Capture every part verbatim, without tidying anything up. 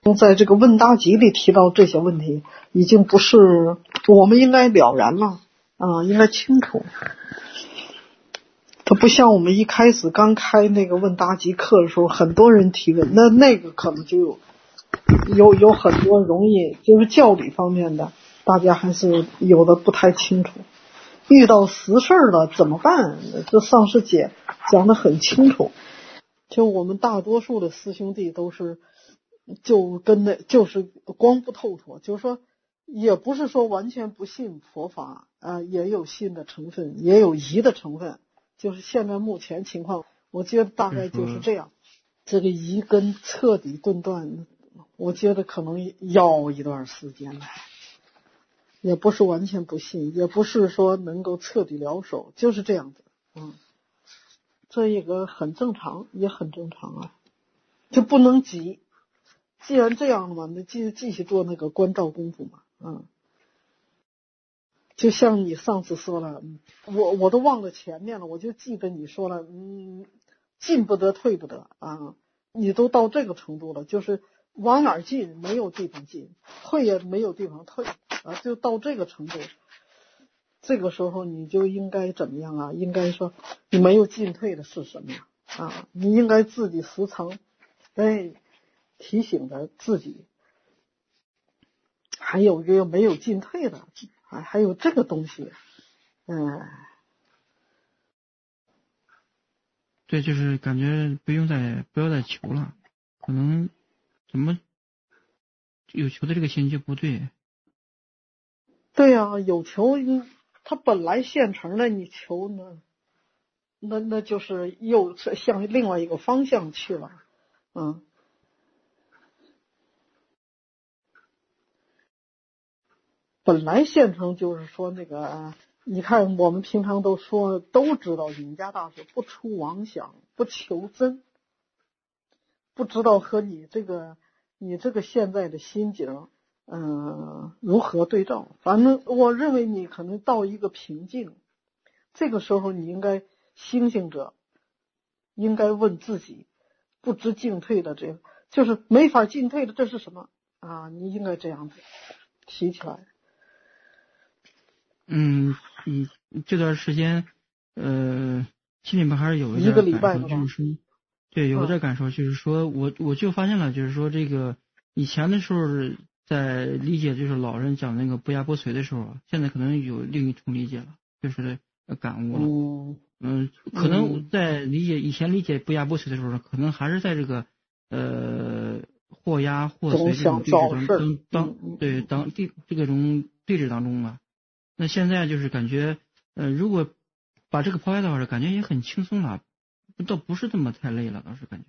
在这个问答集里提到这些问题，已经不是我们应该了然了啊、呃，应该清楚。它不像我们一开始刚开那个问答集课的时候，很多人提问，那那个可能就有有有很多容易就是教理方面的，大家还是有的不太清楚。遇到实事了怎么办？这上师姐讲得很清楚。就我们大多数的师兄弟都是就跟那就是光不透彻，就是说也不是说完全不信佛法啊、呃，也有信的成分，也有疑的成分。就是现在目前情况，我觉得大概就是这样。这个疑根彻底顿断，我觉得可能要一段时间了。也不是完全不信，也不是说能够彻底了手，就是这样子。嗯，这一个很正常，也很正常啊，就不能急。既然这样了嘛，那继继续做那个关照功夫嘛。嗯，就像你上次说了，我我都忘了前面了，我就记得你说了，嗯，进不得退不得啊，你都到这个程度了，就是往哪儿进没有地方进，退也没有地方退啊，就到这个程度。这个时候你就应该怎么样啊？应该说你没有进退的是什么呀？啊，你应该自己时常哎提醒着自己，还有一个没有进退的，还还有这个东西。嗯， 对，就是感觉不用再不要再求了，可能怎么有求的这个心就不对。 对呀、啊，有求，他本来现成的，你求呢，那那就是又向另外一个方向去了。嗯，本来现成就是说那个。你看，我们平常都说，都知道隐家大师不出妄想，不求真，不知道和你这个你这个现在的心境，嗯、呃，如何对照？反正我认为你可能到一个瓶颈，这个时候你应该醒醒着，应该问自己，不知进退的这个，就是没法进退的，这是什么啊？你应该这样子提起来。 嗯，你这段时间，呃，心里面还是有一一个点感受， 礼拜了吧？ 就是说，对，有一点感受，就是说我我就发现了，就是说这个以前的时候在理解就是老人讲那个不压不随的时候，现在可能有另一重理解了，就是感悟了。 嗯嗯，可能在理解以前理解不压不随的时候，可能还是在这个呃或压或随这种对峙当当当对当对这个种对峙当中啊。那现在就是感觉，呃，如果把这个抛开的话，感觉也很轻松了，倒不是这么太累了，倒是感觉。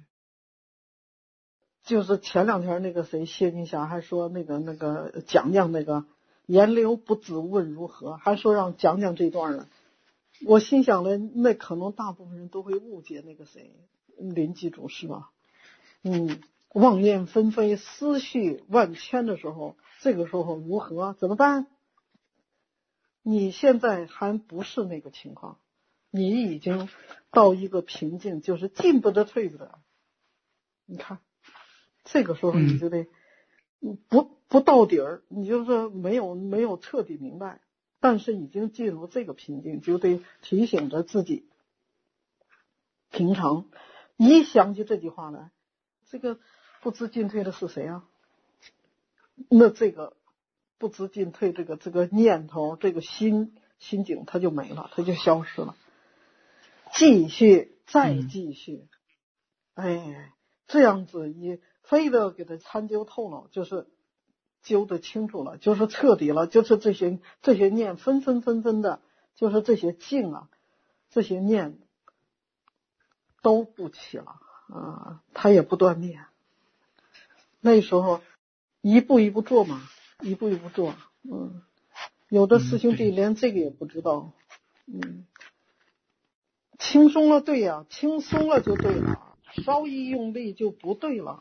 就是前两天那个谁谢金霞还说那个那个讲讲那个言流不知问如何，还说让讲讲这段呢。我心想了，那可能大部分人都会误解那个谁林记主是吧？嗯，妄念纷飞，思绪万千的时候，这个时候如何怎么办？你现在还不是那个情况，你已经到一个瓶颈，就是进不得退不得。你看，这个时候你就得、嗯、不不到底儿，你就是没有没有彻底明白，但是已经进入这个瓶颈，就得提醒着自己。平常一想起这句话来，这个不知进退的是谁啊？那这个不知进退，这个这个念头，这个心心境，它就没了，它就消失了。继续，再继续，嗯、哎，这样子一非得给它参究透了，就是揪得清楚了，就是彻底了，就是这些这些念纷纷纷纷的，就是这些境啊，这些念都不起了啊，它也不断灭。那时候一步一步做嘛，一步一步做，嗯，有的师兄弟连这个也不知道，嗯，轻松了对呀、啊，轻松了就对了，稍一用力就不对了。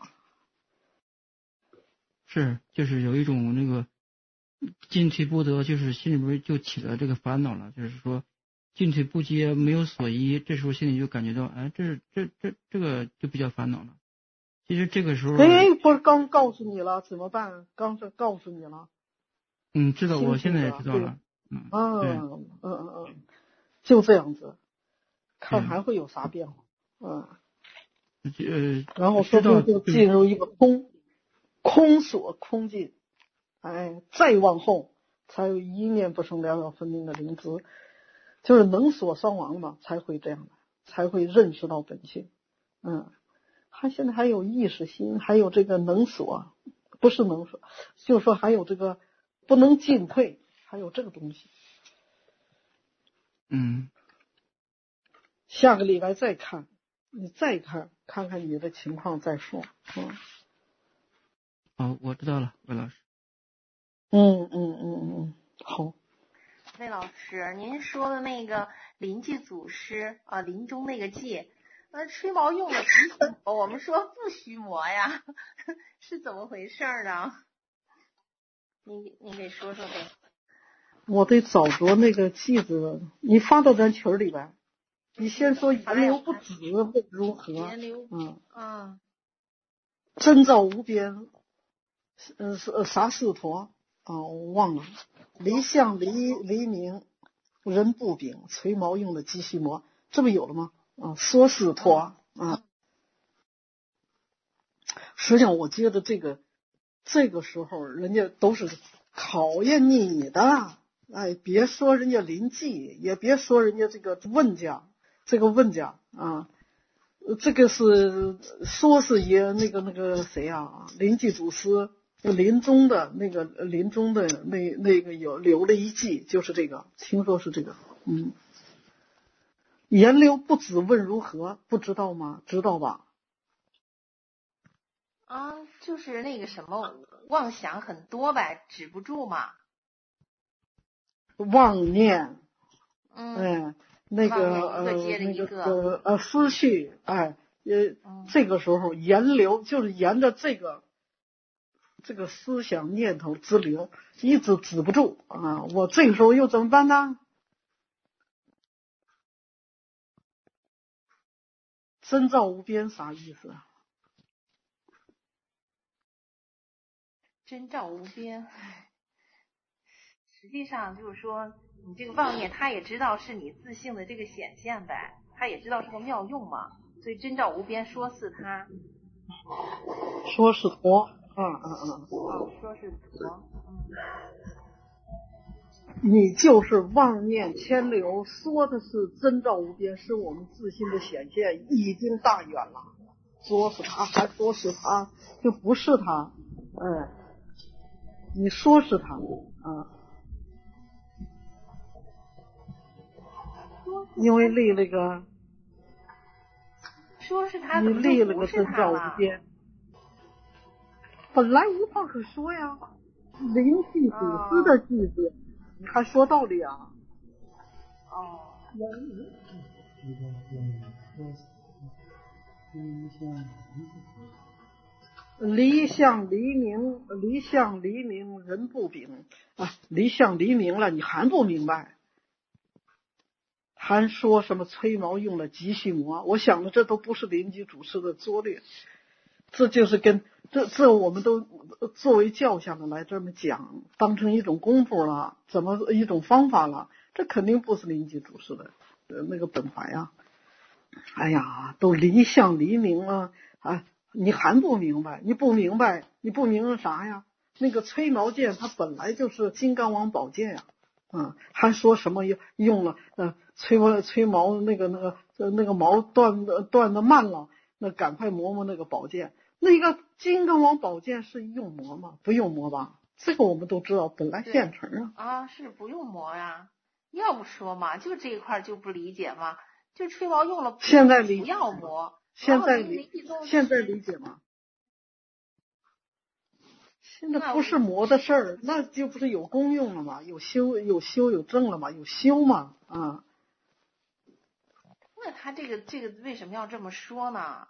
是，就是有一种那个进退不得，就是心里边就起了这个烦恼了，就是说进退不接，没有所依，这时候心里就感觉到，哎，这这这这个就比较烦恼了。 其实这个时候， 哎，不是刚告诉你了怎么办？刚才告诉你了。 嗯，知道，我现在也知道了。 嗯，嗯嗯嗯嗯，就这样子，看还会有啥变化。嗯。 呃， 然后说不定就进入一个空空所空境，哎，再往后才有一念不生两秒分明的灵知，就是能所双亡嘛，才会这样的，才会认识到本性。嗯，他现在还有意识心，还有这个能所，不是能所，就是说还有这个不能进退，还有这个东西。 嗯， 下个礼拜再看，你再看看看你的情况再说。嗯。 好，我知道了，魏老师。 嗯嗯嗯嗯，好。 魏老师，您说的那个临济祖师啊，临终那个戒，呃，吹毛用了不虚磨，我们说不虚磨呀，是怎么回事呢？你你给说说呗。 我得找着那个记子，你发到咱群里边。你先说源流不止如何？ 源流， 嗯啊， 真照无边，呃是啥四陀啊？我忘了。离相离离明，人不秉，垂毛用的机须磨，这不有了吗？啊，说四陀啊。实际上，我觉得这个这个时候，人家都是考验你的。哎，别说人家临济，也别说人家这个问家，这个问家啊，这个是说是也那个那个谁啊，临济祖师临终的那个临终的那那个有留了一记，就是这个，听说是这个，嗯，言流不止问如何，不知道吗？知道吧？ 啊，就是那个什么妄想很多呗，止不住嘛。 妄念， 嗯， 哎，那个呃那个呃思绪，哎，呃、嗯、这个时候沿流就是沿着这个这个思想念头之流，一直止不住啊！我这个时候又怎么办呢？真照无边啥意思啊？ 真照无边。实际上就是说，你这个妄念，他也知道是你自性的这个显现呗，他也知道是个妙用嘛，所以真照无边说是他， 说是佛，嗯嗯嗯， 哦，说是佛，嗯， 你就是妄念牵流，说的是真照无边，是我们自性的显现，已经大远了。说是他，还说是他，就不是他，哎，你说是他，啊。因为立了个， 说是他， 你立了个真照无边，本来无话可说呀。临济祖师的句子，你还说道理啊？ 哦。 离相离明，离相离明人不秉啊！离相离明了，你还不明白？还说什么吹毛用了急须磨？我想的这都不是临济祖师的拙劣，这就是跟这这我们都作为教下的来这么讲，当成一种功夫了，怎么一种方法了？这肯定不是临济祖师的那个本怀呀！哎呀，都离相离明了啊！你还不明白？你不明白？你不明白啥呀？那个吹毛剑它本来就是金刚王宝剑呀。啊，还说什么用了呃吹毛吹毛那个那个那个毛断的断的慢了，那赶快磨磨那个宝剑。那个金刚王宝剑是用磨吗？不用磨吧？这个我们都知道，本来现成啊。 啊，是不用磨呀，要不说嘛，就这一块就不理解嘛，就吹毛用了， 现在理不要磨， 现在理现在理解吗？现在不是磨的事儿，那就不是有功用了吗？有修有修有正了吗？有修嘛啊？ 那他这个这个为什么要这么说呢？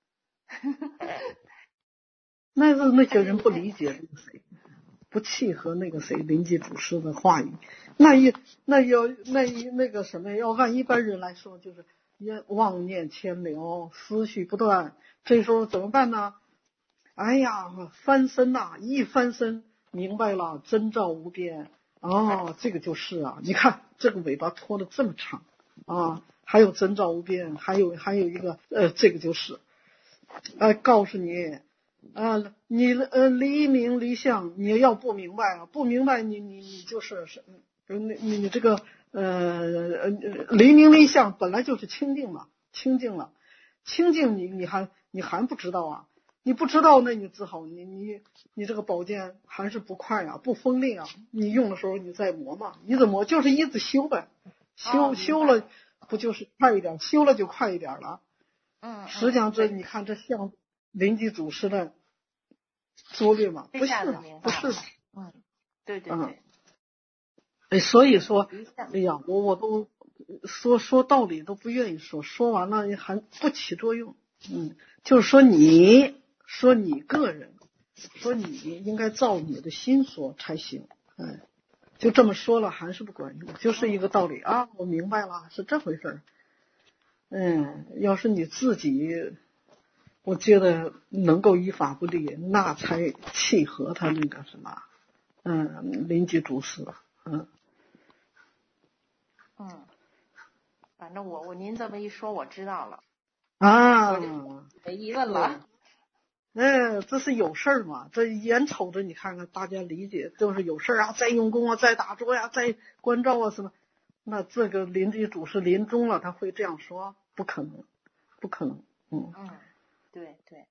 那是那些人不理解那个谁，不契合那个谁临济祖师的话语。那一那要那一那个什么，要按一般人来说，就是妄念牵流，思绪不断，这时候怎么办呢？ 哎呀，翻身呐、啊，一翻身明白了，真照无边。哦，这个就是啊，你看这个尾巴拖得这么长啊，还有真照无边，还有还有一个呃，这个就是，呃，告诉你啊，你呃离明离相，你要不明白啊，不明白你你你就是是，你你你这个呃呃离明离相本来就是清净嘛，清净了，清净你你还你还不知道啊？你不知道，那你只好你你你这个宝剑还是不快啊，不锋利啊。你用的时候你再磨嘛，你怎么磨？就是一直修呗，修、 哦、 修了不就是快一点？修了就快一点了。 嗯， 实际上这你看这像临济祖师的拙劣嘛？不是，不是。 嗯，对对对。 哎，所以说，哎呀，我我都说说道理都不愿意说，说完了还不起作用。嗯，就是说你。说你个人，说你应该照你的心说才行，哎，就这么说了还是不管用，就是一个道理啊，我明白了，是这回事儿。嗯，要是你自己，我觉得能够依法不立，那才契合他那个什么，嗯，临济祖师，嗯。 嗯，反正我我您这么一说，我知道了。 啊， 没疑问了。 哎，这是有事儿嘛？这眼瞅着你看看，大家理解都是有事儿啊，再用功啊，再打坐呀、啊，再关照啊什么。那这个临济祖师临终了，他会这样说？不可能，不可能。嗯嗯，对对。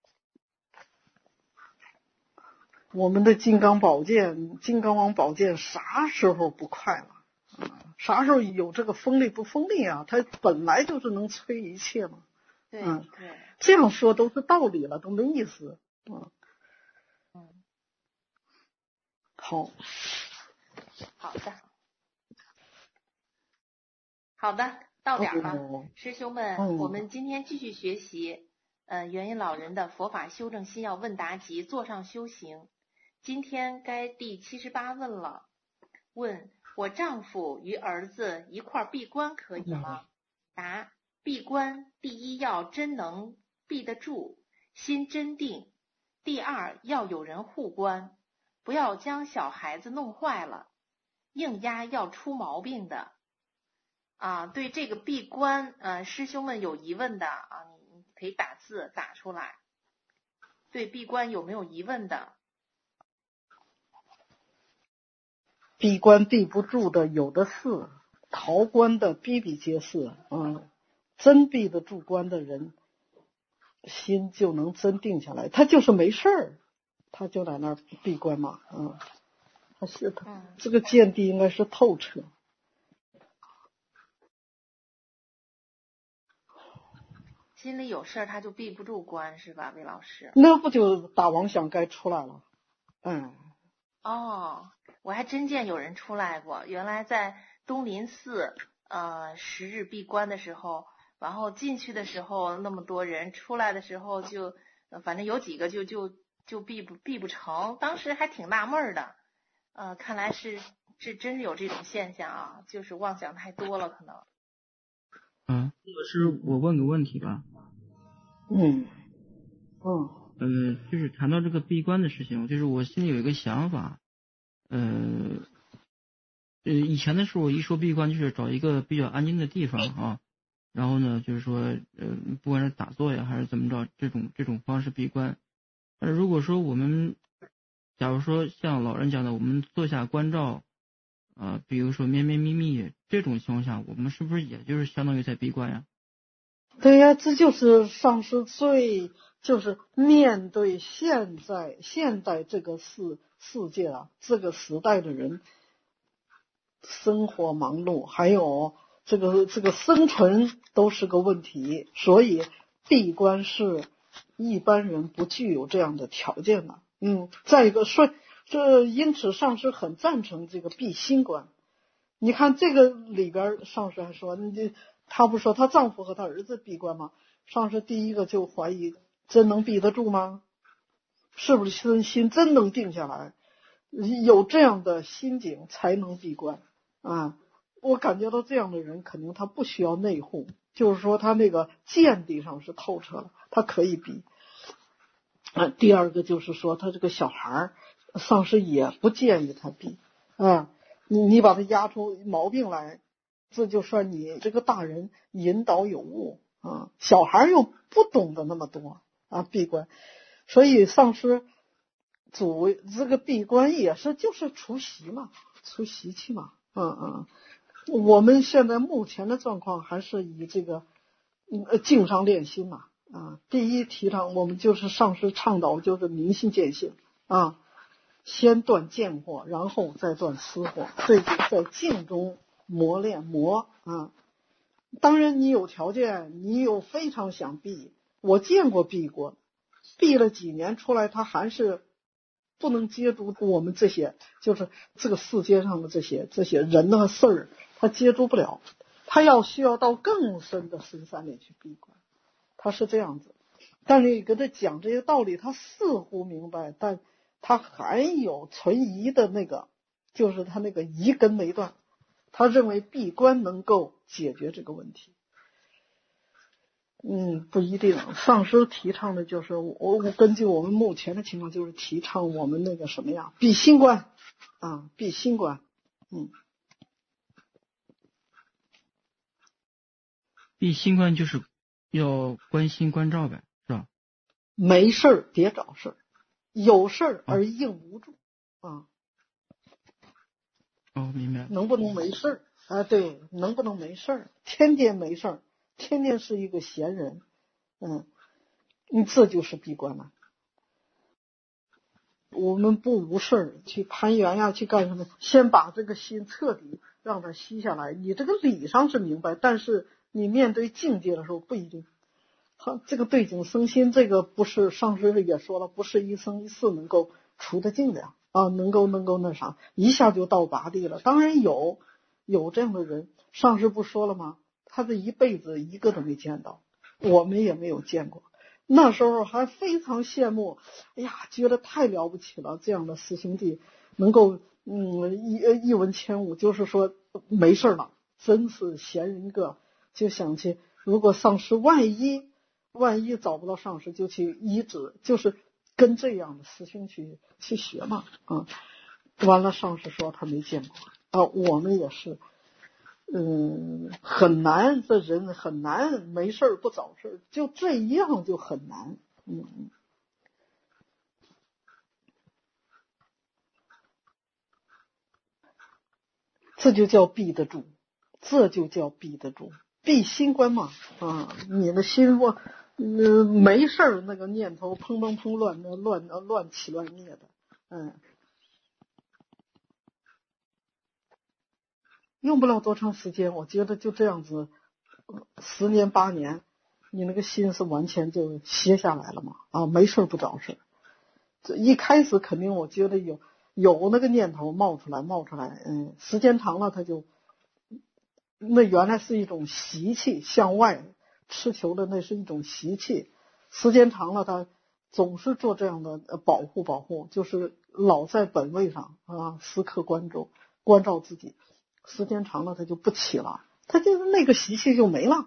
我们的金刚宝剑，金刚王宝剑啥时候不快了？啊，啥时候有这个锋利不锋利啊？它本来就是能摧一切嘛。 对， 嗯， 对， 这样说都是道理了，都没意思。嗯， 嗯， 好， 好的，好的，到点了， 哦、 师兄们、 嗯， 我们今天继续学习，呃，元音老人的佛法修正心要问答集，座上修行。今天该第七十八问了。问：我丈夫与儿子一块闭关可以吗？答：闭关第一要真能闭得住，心真定；第二要有人护关，不要将小孩子弄坏了，硬压要出毛病的。啊，对这个闭关，呃，师兄们有疑问的啊，你你可以打字打出来。对闭关有没有疑问的？ 闭关闭不住的有的是，逃关的比比皆是。嗯，真闭得住关的人，心就能真定下来。他就是没事儿，他就在那儿闭关嘛。嗯，他是他、嗯、这个见地应该是透彻。 心里有事儿他就闭不住关是吧，魏老师？ 那不就打妄想该出来了？嗯。 哦，我还真见有人出来过。原来在东林寺，呃，十日闭关的时候，然后进去的时候那么多人，出来的时候就，呃、反正有几个就就就闭不闭不成。当时还挺纳闷的，呃，看来是是真是有这种现象啊，就是妄想太多了可能。 嗯，这个是我问个问题吧。 嗯嗯。 呃，就是谈到这个闭关的事情，就是我心里有一个想法，呃，呃，以前的时候一说闭关，就是找一个比较安静的地方啊，然后呢，就是说，呃，不管是打坐呀，还是怎么着，这种这种方式闭关。但是如果说我们，假如说像老人讲的，我们坐下关照，啊、呃，比如说绵绵密密这种情况下，我们是不是也就是相当于在闭关呀？ 对呀，这就是上师最就是面对现在现在这个世世界啊，这个时代的人生活忙碌，还有这个这个生存都是个问题，所以闭关是一般人不具有这样的条件的。嗯，再一个说，这因此上师很赞成这个闭心关。你看这个里边，上师还说，你她不说她丈夫和她儿子闭关吗？上师第一个就怀疑，真能闭得住吗？是不是心心真能定下来？有这样的心境才能闭关啊！我感觉到这样的人，肯定他不需要内护，就是说他那个见地上是透彻了，他可以闭。 啊，第二个就是说他这个小孩儿，上师也不建议他闭啊，你你把他压出毛病来，这就算你这个大人引导有误啊，小孩又不懂得那么多啊，闭关，所以上师主这个闭关也是就是除习嘛，除习气嘛，嗯嗯，我们现在目前的状况还是以这个嗯静上练心嘛。啊，第一提倡我们就是上师倡导就是明心见性啊，先断见惑，然后再断私惑，这就在静中磨练磨啊。当然你有条件，你有非常想闭，我见过闭过，闭了几年出来，他还是不能接住我们这些，就是这个世界上的这些这些人的事儿，他接住不了，他要需要到更深的深山里去闭关。他是这样子，但是你跟他讲这些道理，他似乎明白，但他还有存疑的那个，就是他那个疑根没断，他认为闭关能够解决这个问题。嗯，不一定。上师提倡的就是我我根据我们目前的情况，就是提倡我们那个什么呀，闭心关啊，闭心关。嗯， 闭心关就是要关心关照呗，是吧？ 没事儿别找事儿，有事儿而应无助啊。 哦，明白。 能不能没事儿啊？对，能不能没事儿？天天没事儿，天天是一个闲人，嗯，你这就是闭关了。我们不无事儿去攀缘呀，去干什么？先把这个心彻底让它息下来。你这个理上是明白，但是你面对境界的时候不一定。好，这个对境生心，这个不是上师也说了，不是一生一世能够除得尽的呀，啊，能够能够那啥，一下就到拔地了。当然有有这样的人，上师不说了吗？他这一辈子一个都没见到，我们也没有见过。那时候还非常羡慕，哎呀，觉得太了不起了，这样的师兄弟能够嗯一一文千武，就是说没事了，真是闲人一个，就想去，如果上师万一万一找不到上师，就去医治，就是跟这样的师兄去去学嘛啊。完了，上师说他没见过啊，我们也是。嗯，很难，这人很难，没事儿不找事儿，就这样就很难。嗯嗯，这就叫闭得住，这就叫闭得住，闭心关嘛啊！你的心我，嗯，没事儿那个念头砰砰砰乱乱乱起乱灭的，嗯，用不了多长时间，我觉得就这样子，十年八年。你那个心是完全就歇下来了嘛？啊，没事不找事。这一开始肯定我觉得有有那个念头冒出来冒出来，嗯，时间长了他就，那原来是一种习气，向外吃求的那是一种习气，时间长了他总是做这样的保护保护，就是老在本位上啊，时刻关注关照自己，时间长了他就不起了，他就是那个习气就没了。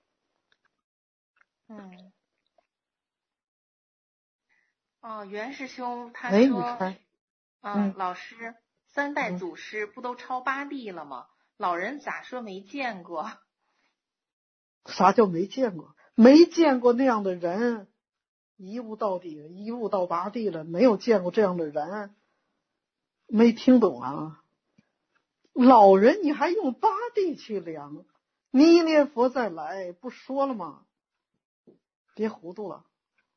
嗯，哦，袁师兄他哎， 说， 你看， 嗯，老师，三代祖师不都超八地了吗？老人咋说没见过？ 啥叫没见过？没见过那样的人，一悟到底，一悟到八地了，没有见过这样的人，没听懂啊？老人你还用八地去量？弥勒佛再来，不说了吗？别糊涂了。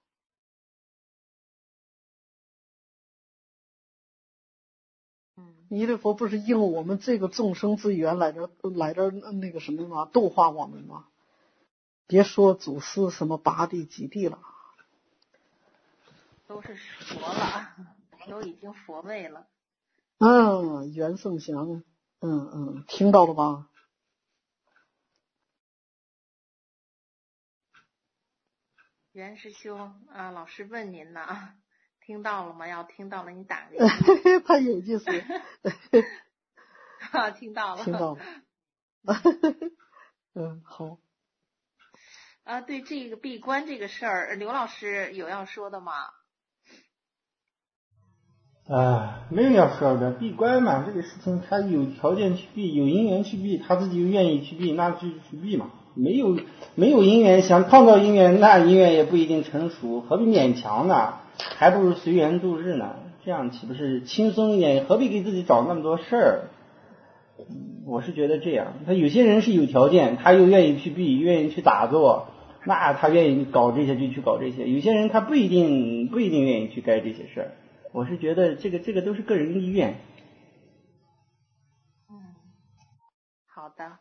弥勒佛不是应我们这个众生之缘来这来这那个什么吗？度化我们吗？别说祖师什么八地几地了， 都是佛了，都已经佛位了。 嗯，袁胜祥，嗯嗯，听到了吧？ 袁师兄啊，老师问您呢，听到了吗？要听到了，你打个一。他有意思。 啊，听到了， 听到了。嗯，好。 啊，对这个闭关这个事儿，刘老师有要说的吗？ 啊，没有要说的，闭关嘛，这个事情他有条件去闭，有因缘去闭，他自己又愿意去闭，那就去闭嘛。没有没有因缘，想创造因缘，那因缘也不一定成熟，何必勉强呢？还不如随缘度日呢，这样岂不是轻松一点？何必给自己找那么多事儿？我是觉得这样，他有些人是有条件，他又愿意去闭，愿意去打坐，那他愿意搞这些就去搞这些。有些人他不一定不一定愿意去干这些事儿。我是觉得这个这个都是个人意愿。 嗯，好的。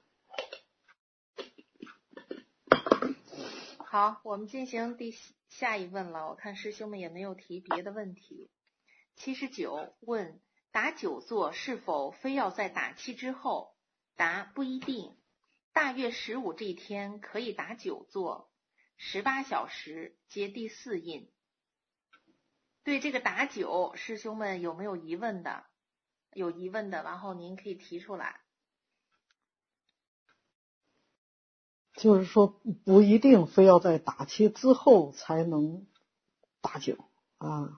好，我们进行第下一问了。我看师兄们也没有提别的问题。七十九问：打久坐是否非要在打气之后？答：不一定。大月十五这一天可以打久坐，十八小时接第四印。对这个打九，师兄们有没有疑问的？有疑问的，然后您可以提出来。 就是说，不一定非要在打气之后才能打九啊。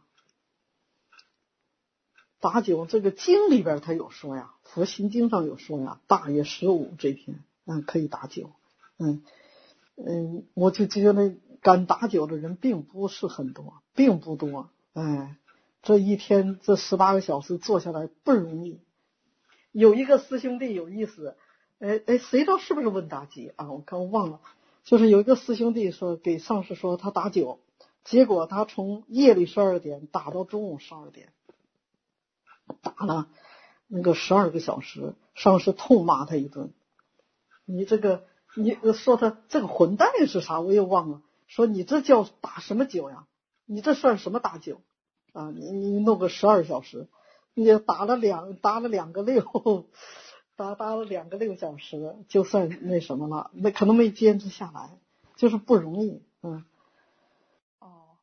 打九这个经里边他有说呀，佛心经上有说呀，大月十五这天，嗯，可以打九，嗯嗯，我就觉得敢打九的人并不是很多，并不多。哎，这一天这十八个小时坐下来不容易。有一个师兄弟有意思，哎哎，谁知道是不是问答集啊？我看我忘了，就是有一个师兄弟说给上师说他打九，结果他从夜里十二点打到中午十二点，打了那个十二个小时，上师痛骂他一顿。你这个，你说他这个混蛋是啥？我也忘了。说你这叫打什么九呀？你这算什么打九啊？你你弄个十二小时，你打了两打了两个六，打打了两个六小时，就算那什么了，那可能没坚持下来，就是不容易，嗯。 哦，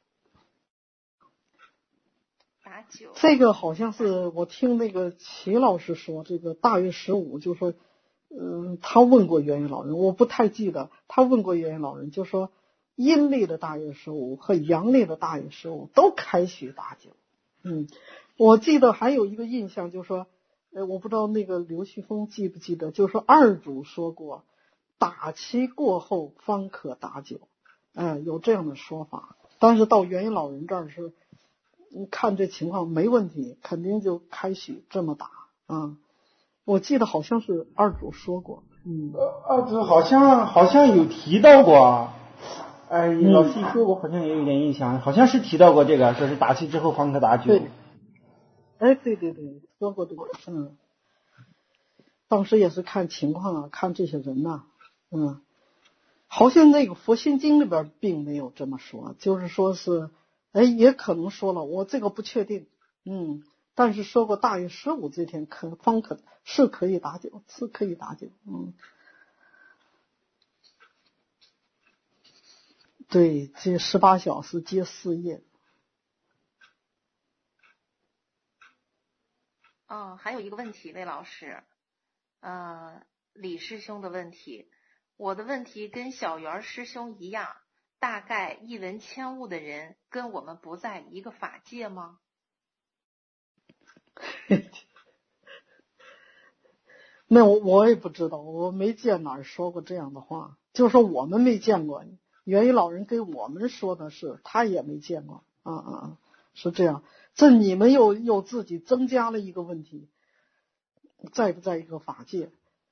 打九。 这个好像是我听那个齐老师说，这个大月十五，就说，嗯，他问过元月老人，我不太记得，他问过元月老人，就说。阴历的大月十五和阳历的大月十五都开许打九，嗯，我记得还有一个印象，就是说，呃，我不知道那个刘旭峰记不记得，就是说二主说过，打七过后方可打九，哎、呃，有这样的说法。但是到元月老人这儿是，看这情况没问题，肯定就开许这么打啊。我记得好像是二主说过，嗯， 二主好像好像有提到过。哎，老师一说，我好像也有点印象，好像是提到过这个，说是打气之后方可打九。 对，哎，对对对，说过这个，嗯，当时也是看情况啊，看这些人呐、啊，嗯，好像那个佛心经里边并没有这么说，就是说是，哎，也可能说了，我这个不确定，嗯，但是说过大约十五这天可方可是可以打九，是可以打九，嗯。对，这十八小时接四夜。 哦，还有一个问题，魏老师，呃，李师兄的问题，我的问题跟小圆师兄一样，大概一闻千悟的人跟我们不在一个法界吗？ 那我我也不知道，我没见哪儿说过这样的话，就是说我们没见过。元一老人跟我们说的是，他也没见过，啊啊啊，是这样。这你们又又自己增加了一个问题，在不在一个法界？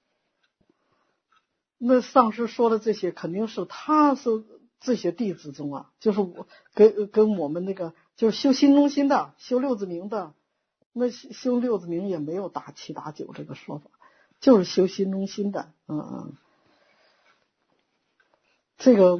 那上师说的这些，肯定是他是这些弟子中啊，就是我跟跟我们那个就是修心中心的，修六字明的，那修六字明也没有打七打九这个说法。就是修心中心的，嗯嗯，这个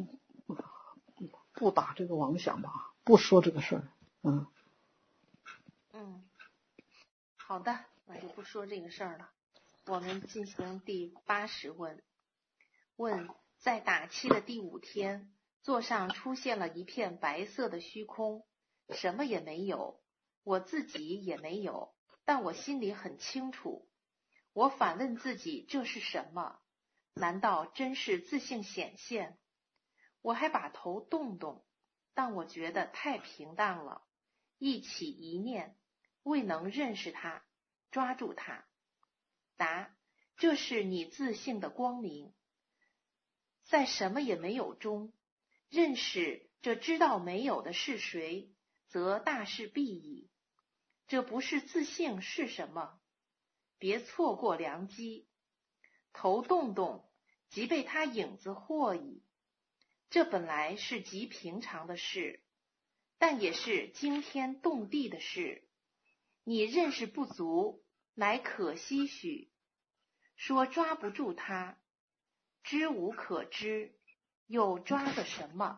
不打这个妄想吧，不说这个事儿，嗯嗯，好的，那就不说这个事儿了。我们进行第八十问，问在打气的第五天，座上出现了一片白色的虚空，什么也没有，我自己也没有，但我心里很清楚。我反问自己，这是什么？难道真是自性显现？我还把头动动，但我觉得太平淡了， 一起一念，未能认识它，抓住它。答：这是你自性的光明，在什么也没有中，认识这知道没有的是谁，则大事毕矣。这不是自性是什么？别错过良机。头动动，即被他影子惑矣。这本来是极平常的事，但也是惊天动地的事。你认识不足，乃可惜许。说抓不住它，知无可知，又抓个什么？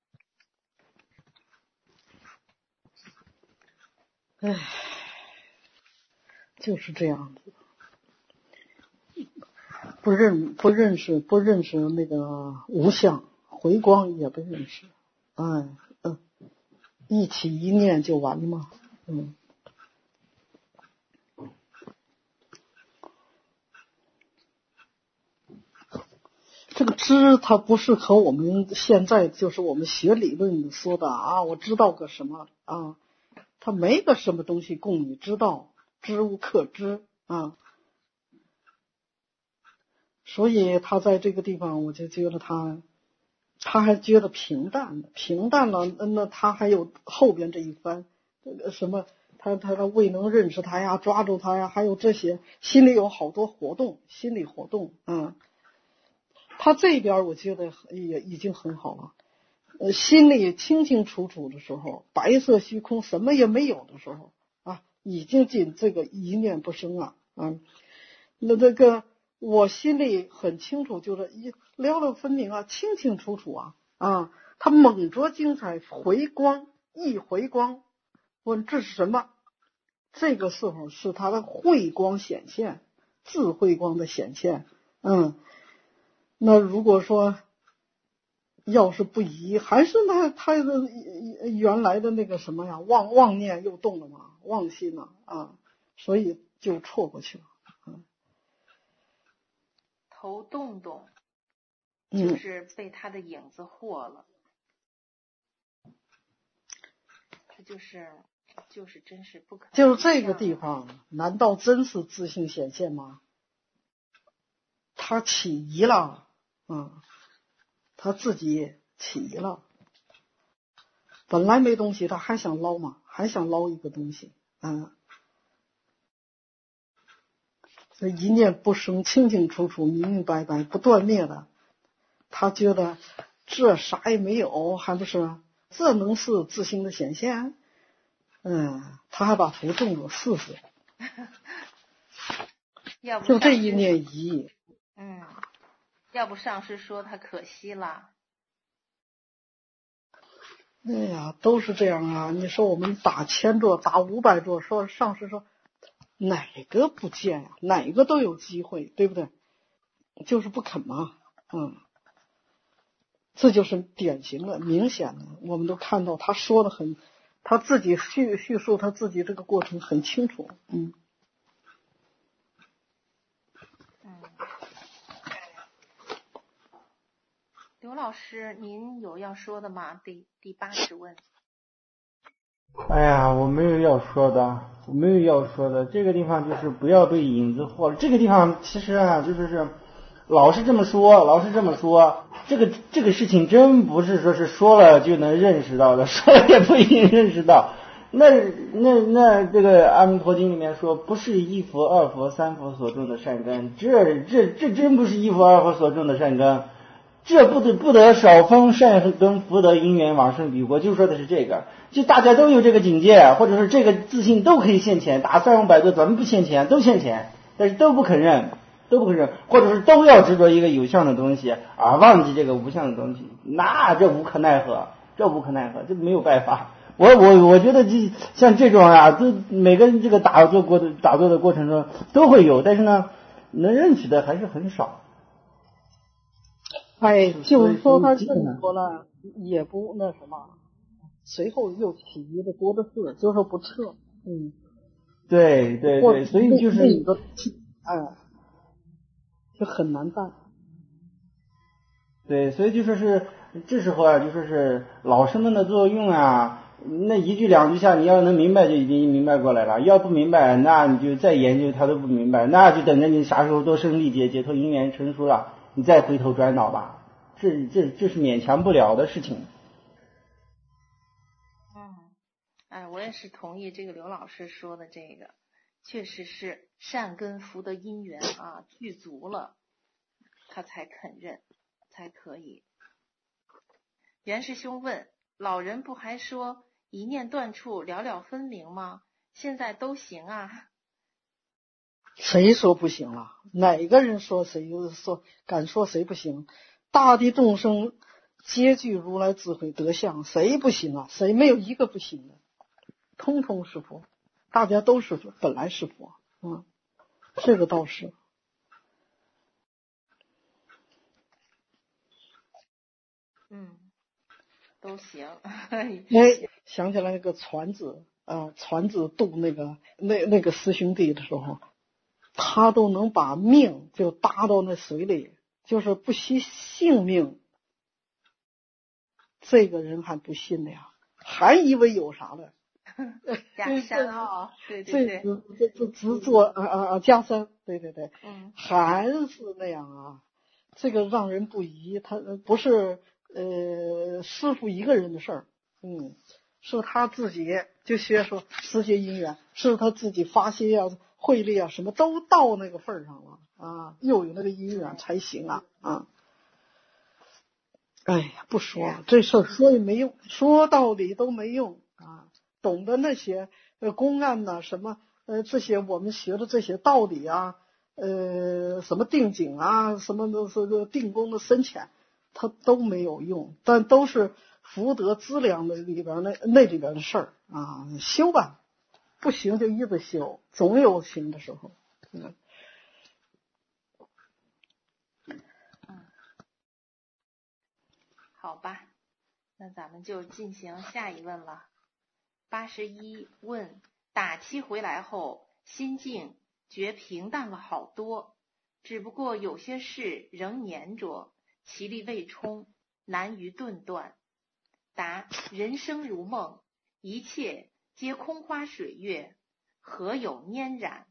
唉，就是这样子，不认不认识不认识那个无相回光也不认识，哎嗯，一起一念就完了吗？嗯。这个知它不是和我们现在就是我们学理论说的啊，我知道个什么啊，它没个什么东西供你知道，知无可知啊。所以他在这个地方，我就觉得他他还觉得平淡的，平淡了，那他还有后边这一番，这个什么，他他他未能认识他呀，抓住他呀，还有这些，心里有好多活动，心理活动，嗯。他这边我觉得也已经很好了，呃，心里清清楚楚的时候，白色虚空什么也没有的时候啊，已经进这个一念不生啊，啊，那这个我心里很清楚，就是一了了分明啊，清清楚楚啊啊，他猛着精彩，回光一回光，问这是什么？这个时候是他的慧光显现，智慧光的显现，嗯。那如果说要是不移，还是那他的原来的那个什么呀，妄妄念又动了嘛，妄心了啊，所以就错过去了。嗯、 头动动，就是被他的影子惑了。嗯、这就是就是真是不可能。 就是这个地方，难道真是自性显现吗？他起疑了。嗯，他自己起疑了，本来没东西，他还想捞嘛，还想捞一个东西，嗯，这一念不生，清清楚楚，明明白白，不断灭的，他觉得这啥也没有，还不是？这能是自性的显现？嗯，他还把头动了试试，就这一念疑， 嗯。要不上师说他可惜了。 哎呀，都是这样啊！你说我们打千座，打五百座，说上师说哪个不见呀、啊？哪个都有机会，对不对？就是不肯嘛，嗯，这就是典型的、明显的，我们都看到他说的很，他自己叙叙述他自己这个过程很清楚，嗯。 刘老师，您有要说的吗？第第八十问。 哎呀，我没有要说的，我没有要说的。这个地方就是不要被影子惑了。这个地方其实啊，就是是老是这么说，老是这么说。这个这个事情真不是说是说了就能认识到的，说了也不一定认识到。那那那这个《阿弥陀经》里面说，不是一佛、二佛、三佛所种的善根，这这这真不是一佛、二佛所种的善根。这不得不得少分善根福德因缘往生彼国，就说的是这个，就大家都有这个境界，或者是这个自信都可以现前，打三五百个咱们不现前，都现前，但是都不肯认，都不肯认，或者是都要执着一个有相的东西，而忘记这个无相的东西，那这无可奈何，这无可奈何，这没有办法。我我我觉得这像这种啊，都每个人这个打坐过的打坐的过程中都会有，但是呢，能认识的还是很少。 哎，就是说他认错了，也不那什么，随后又起疑的多的是，就是不撤，嗯， 对对对，所以就是那个，哎，就很难办。 对，所以就说是这时候啊，就说是老师们的作用啊， 那一句两句下，你要能明白就已经明白过来了，要不明白，那你就再研究他都不明白，那就等着你啥时候多生历劫，解脱因缘成熟了，你再回头转脑吧，这这这是勉强不了的事情。 嗯，哎，我也是同意这个刘老师说的这个，确实是善根福德因缘啊具足了，他才肯认，才可以。袁师兄问，老人不还说一念断处了了分明吗？现在都行啊？ 谁说不行了？哪个人说谁说敢说谁不行？大地众生皆具如来智慧德相，谁不行啊？谁没有一个不行的？通通是佛，大家都是佛，本来是佛。嗯，这个倒是。 嗯，都行。 哎，想起来那个船子啊，船子渡那个那那个师兄弟的时候，他都能把命就搭到那水里，就是不惜性命。这个人还不信的呀，还以为有啥了。 假山啊，对对对， 这这执着啊啊啊，加山，对对对， 嗯， 还是那样啊，这个让人不疑。他不是呃师傅一个人的事儿，嗯，是他自己就学说世界因缘，是他自己发心啊、慧力啊，什么都到那个份儿上了啊，又有那个因缘才行啊啊。哎呀，不说了，这事儿说也没用，说道理都没用啊。懂得那些呃公案呐、啊，什么呃这些我们学的这些道理啊，呃什么定景啊，什么的这个定功的深浅，它都没有用，但都是福德资粮的里边那那里边的事儿啊。修吧，不行就一直修，总有行的时候。嗯。 好吧，那咱们就进行下一问了。八十一问，打七回来后，心境觉平淡了好多，只不过有些事仍粘着，其力未充，难于顿断。答：人生如梦，一切皆空花水月，何有粘染？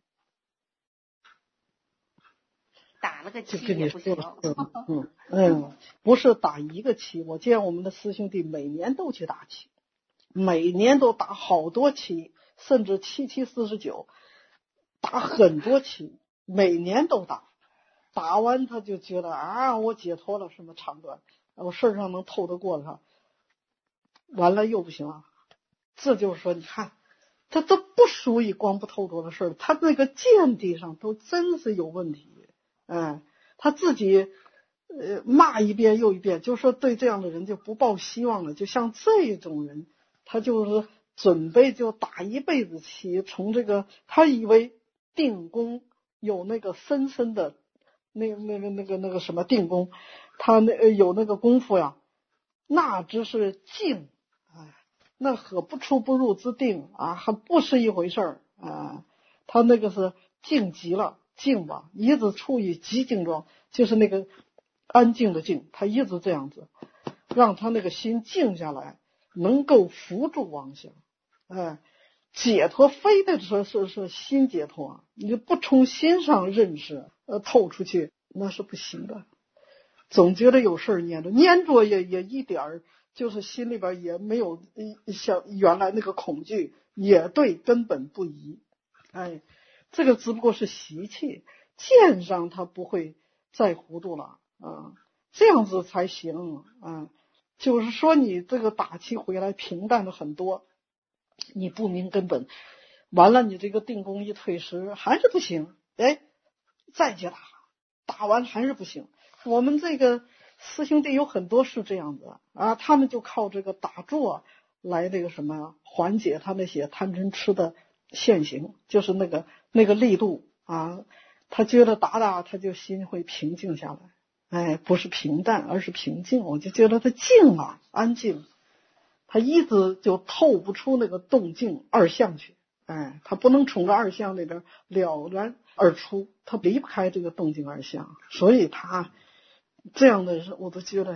打了个七也不行。 嗯嗯，不是打一个七，我见我们的师兄弟每年都去打七，每年都打好多期，甚至七七四十九，打很多期，每年都打。打完他就觉得啊，我解脱了，什么长短，我事上能透得过他。完了又不行了，这就是说，你看，他都不属于光不透脱的事儿，他那个见地上都真是有问题。哎，他自己呃骂一遍又一遍，就说对这样的人就不抱希望了。就像这种人，他就是准备就打一辈子棋，从这个他以为定功有那个深深的那个那个那个那个什么定功，他那有那个功夫呀，那只是静，哎，那和不出不入之定啊，还不是一回事儿啊。他那个是静极了。静吧，一直处于极静状，就是那个安静的静，他一直这样子，让他那个心静下来，能够扶住妄想。哎，解脱非得说是是心解脱，你不从心上认识呃透出去，那是不行的。总觉得有事儿粘着，粘着也也一点儿，就是心里边也没有像原来那个恐惧，也对根本不疑。哎。这个只不过是习气，见上他不会再糊涂了啊，这样子才行啊。就是说你这个打气回来平淡了很多，你不明根本，完了你这个定功一退失还是不行，哎，再去打，打完还是不行。我们这个师兄弟有很多是这样子啊，他们就靠这个打坐来那个什么缓解他那些贪嗔痴的现行，就是那个那个力度啊，他觉得打打他就心会平静下来，哎，不是平淡，而是平静。我就觉得他静啊，安静，他一直就透不出那个动静二相去，哎，他不能从个二相那边了然而出，他离不开这个动静二相，所以他这样的人，我都觉得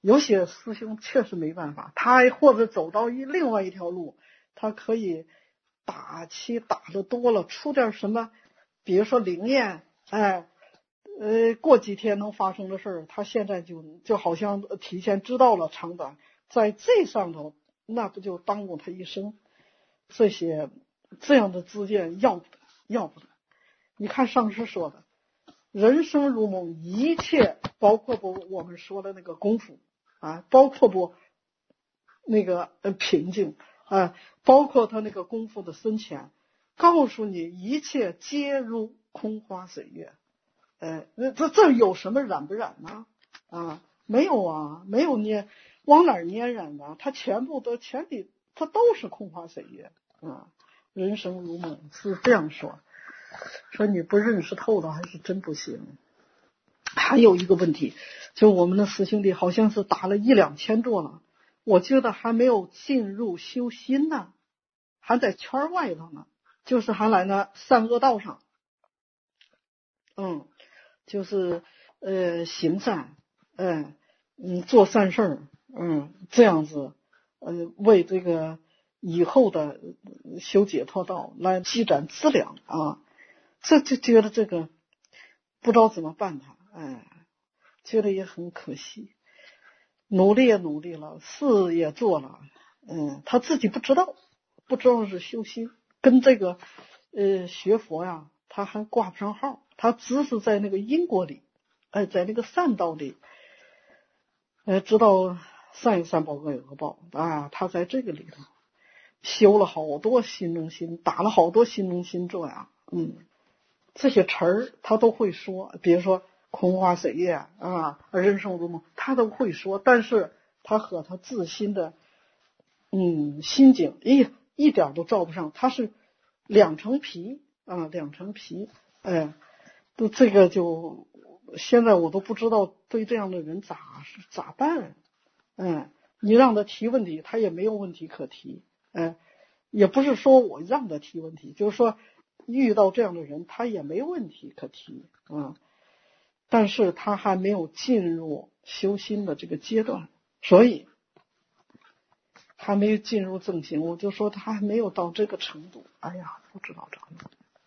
有些师兄确实没办法，他或者走到一另外一条路，他可以打气打的多了，出点什么，比如说灵验，哎，呃，过几天能发生的事儿，他现在就就好像提前知道了长短，在这上头，那不就耽误他一生？这些这样的知见要不得，要不得。你看上师说的，人生如梦，一切包括不我们说的那个功夫啊，包括不那个呃平静啊，包括他那个功夫的深浅，告诉你一切皆如空花水月。呃，这这有什么染不染呢？啊，没有啊，没有捏，往哪儿粘染的？它全部都全体，它都是空花水月啊。人生如梦是这样说，说你不认识透了还是真不行。还有一个问题，就我们的师兄弟好像是打了一两千座了，我觉得还没有进入修心呢，还在圈外头呢，就是还来呢善恶道上，嗯，就是呃行善，嗯嗯做善事儿，嗯这样子，呃为这个以后的修解脱道来积攒资粮啊，这就觉得这个不知道怎么办他。哎，觉得也很可惜，努力也努力了，事也做了，嗯，他自己不知道，不知道是修心，跟这个呃学佛呀，他还挂不上号，他只是在那个因果里，哎，在那个善道里，呃，知道善有善报，恶有恶报啊，他在这个里头修了好多心中心，打了好多心中心咒呀，嗯，这些词儿他都会说，比如说空花水月啊，人生如梦，他都会说，但是他和他自心的嗯心境一一点都照不上，他是两层皮啊，两层皮，哎，都这个就现在我都不知道对这样的人咋咋办，嗯，你让他提问题，他也没有问题可提，哎，也不是说我让他提问题，就是说遇到这样的人，他也没问题可提啊。但是他还没有进入修心的这个阶段，所以还没有进入正行，我就说他还没有到这个程度。哎呀，不知道咋弄。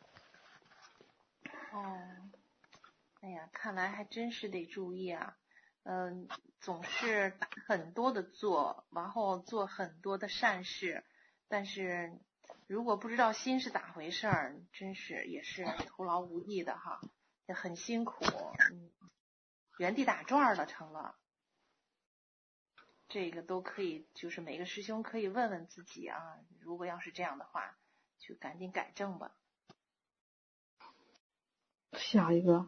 哦，哎呀，看来还真是得注意啊。嗯，总是打很多的坐，然后做很多的善事，但是如果不知道心是咋回事儿，真是也是徒劳无益的哈。也很辛苦，嗯，原地打转了成了。这个都可以，就是每个师兄可以问问自己啊，如果要是这样的话，就赶紧改正吧。 下一个。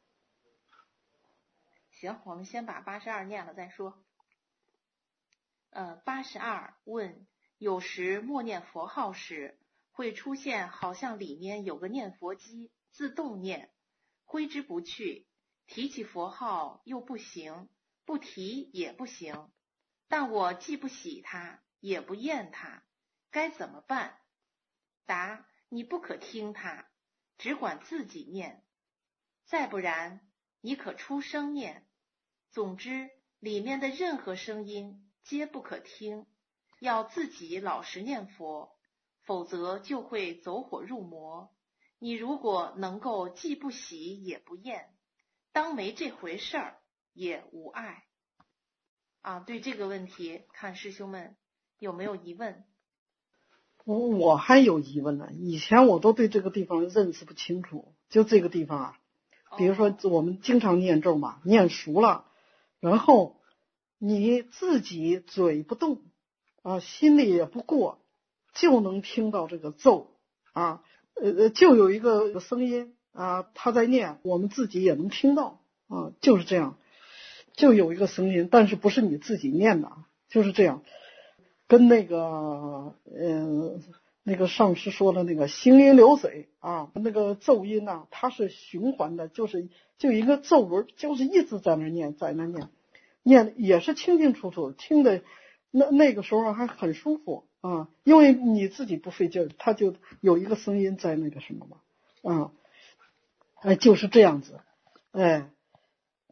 行，我们先把八十二念了再说。呃，八十二问，有时默念佛号时，会出现好像里面有个念佛机自动念，挥之不去，提起佛号又不行，不提也不行，但我既不喜它，也不厌它，该怎么办？答：你不可听它，只管自己念。再不然，你可出声念。总之，里面的任何声音皆不可听，要自己老实念佛，否则就会走火入魔。你如果能够既不喜也不厌，当没这回事儿，也无碍。啊，对这个问题，看师兄们有没有疑问？ 我我还有疑问呢，以前我都对这个地方认识不清楚，就这个地方啊，比如说我们经常念咒嘛，念熟了，然后你自己嘴不动啊，心里也不过，就能听到这个咒啊，呃，就有一个声音啊，他在念，我们自己也能听到啊，就是这样，就有一个声音，但是不是你自己念的，就是这样，跟那个嗯。那个上师说的那个行云流水啊，那个咒音呐、啊，它是循环的，就是就一个咒轮，就是一直在那念，在那念，念也是清清楚楚，听的那那个时候还很舒服啊，因为你自己不费劲儿，它就有一个声音在那个什么嘛，啊，哎，就是这样子，哎，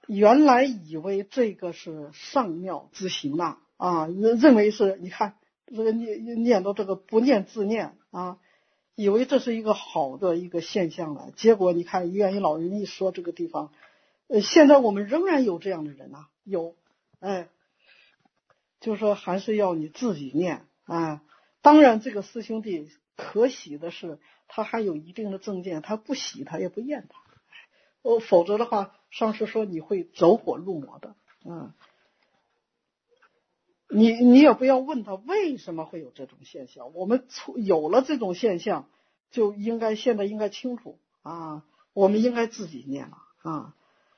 原来以为这个是上妙之行呐，啊，认为是你看这个念念到这个不念自念啊，以为这是一个好的一个现象了。结果你看元一老人一说这个地方，呃，现在我们仍然有这样的人呐、啊，有，哎，就说还是要你自己念啊。当然，这个师兄弟可喜的是，他还有一定的正见，他不喜他也不厌他。哦，否则的话，上师说你会走火入魔的，嗯，你你也不要问他为什么会有这种现象，我们有了这种现象，就应该现在应该清楚啊，我们应该自己念了啊，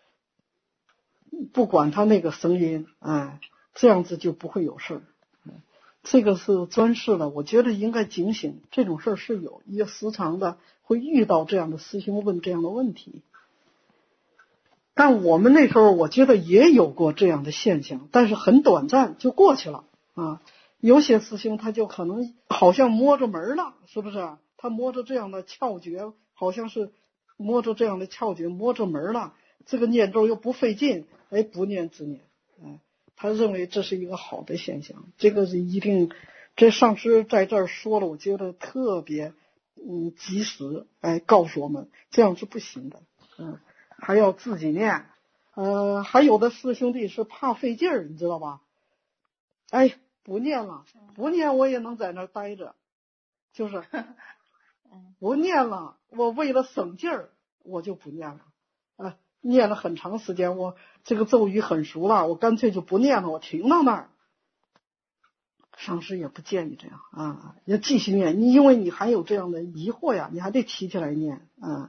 不管他那个声音，哎，这样子就不会有事儿。这个是专事了，我觉得应该警醒，这种事儿是有，也时常的会遇到这样的师兄问这样的问题。但我们那时候我觉得也有过这样的现象，但是很短暂就过去了啊。有些师兄他就可能好像摸着门了，是不是？他摸着这样的窍诀，好像是摸着这样的窍诀摸着门了，这个念咒又不费劲，哎，不念自念，哎，他认为这是一个好的现象。这个是一定，这上师在这儿说了，我觉得特别嗯及时，哎，告诉我们这样是不行的，嗯。还要自己念，呃，还有的师兄弟是怕费劲儿，你知道吧？哎，不念了，不念我也能在那儿待着，就是不念了，我为了省劲儿，我就不念了。啊，念了很长时间，我这个咒语很熟了，我干脆就不念了，我停到那儿。上师也不建议这样啊，要继续念，你因为你还有这样的疑惑呀，你还得提起来念啊。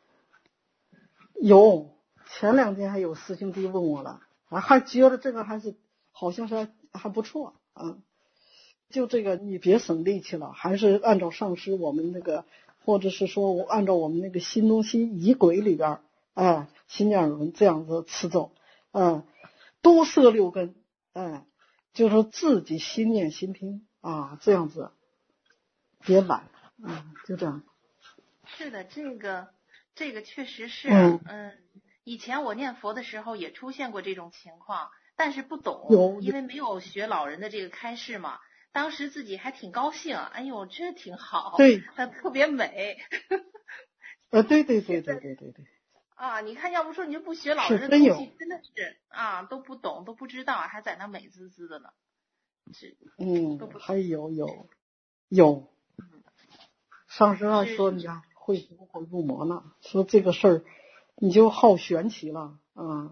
有，前两天还有师兄弟问我了，啊，还觉得这个还是好像是 还, 还不错啊。就这个你别省力气了，还是按照上师我们那个，或者是说我按照我们那个新东西仪轨里边，哎，心念轮这样子持咒，嗯，多摄六根，哎，就是说自己心念心听啊，这样子，别懒，嗯，就这样。 是的，这个。这个确实是，嗯, 嗯，以前我念佛的时候也出现过这种情况，但是不懂，因为没有学老人的这个开示嘛。当时自己还挺高兴，哎呦，这挺好， 对， 它特别美。 呃，对对对对对对对。 啊，你看，要不说你就不学老人的东西，真的是啊，都不懂，都不知道，还在那美滋滋的呢。是， 嗯，还有有有，上师还说你看。会走火入魔呢，说这个事儿你就好玄奇了啊，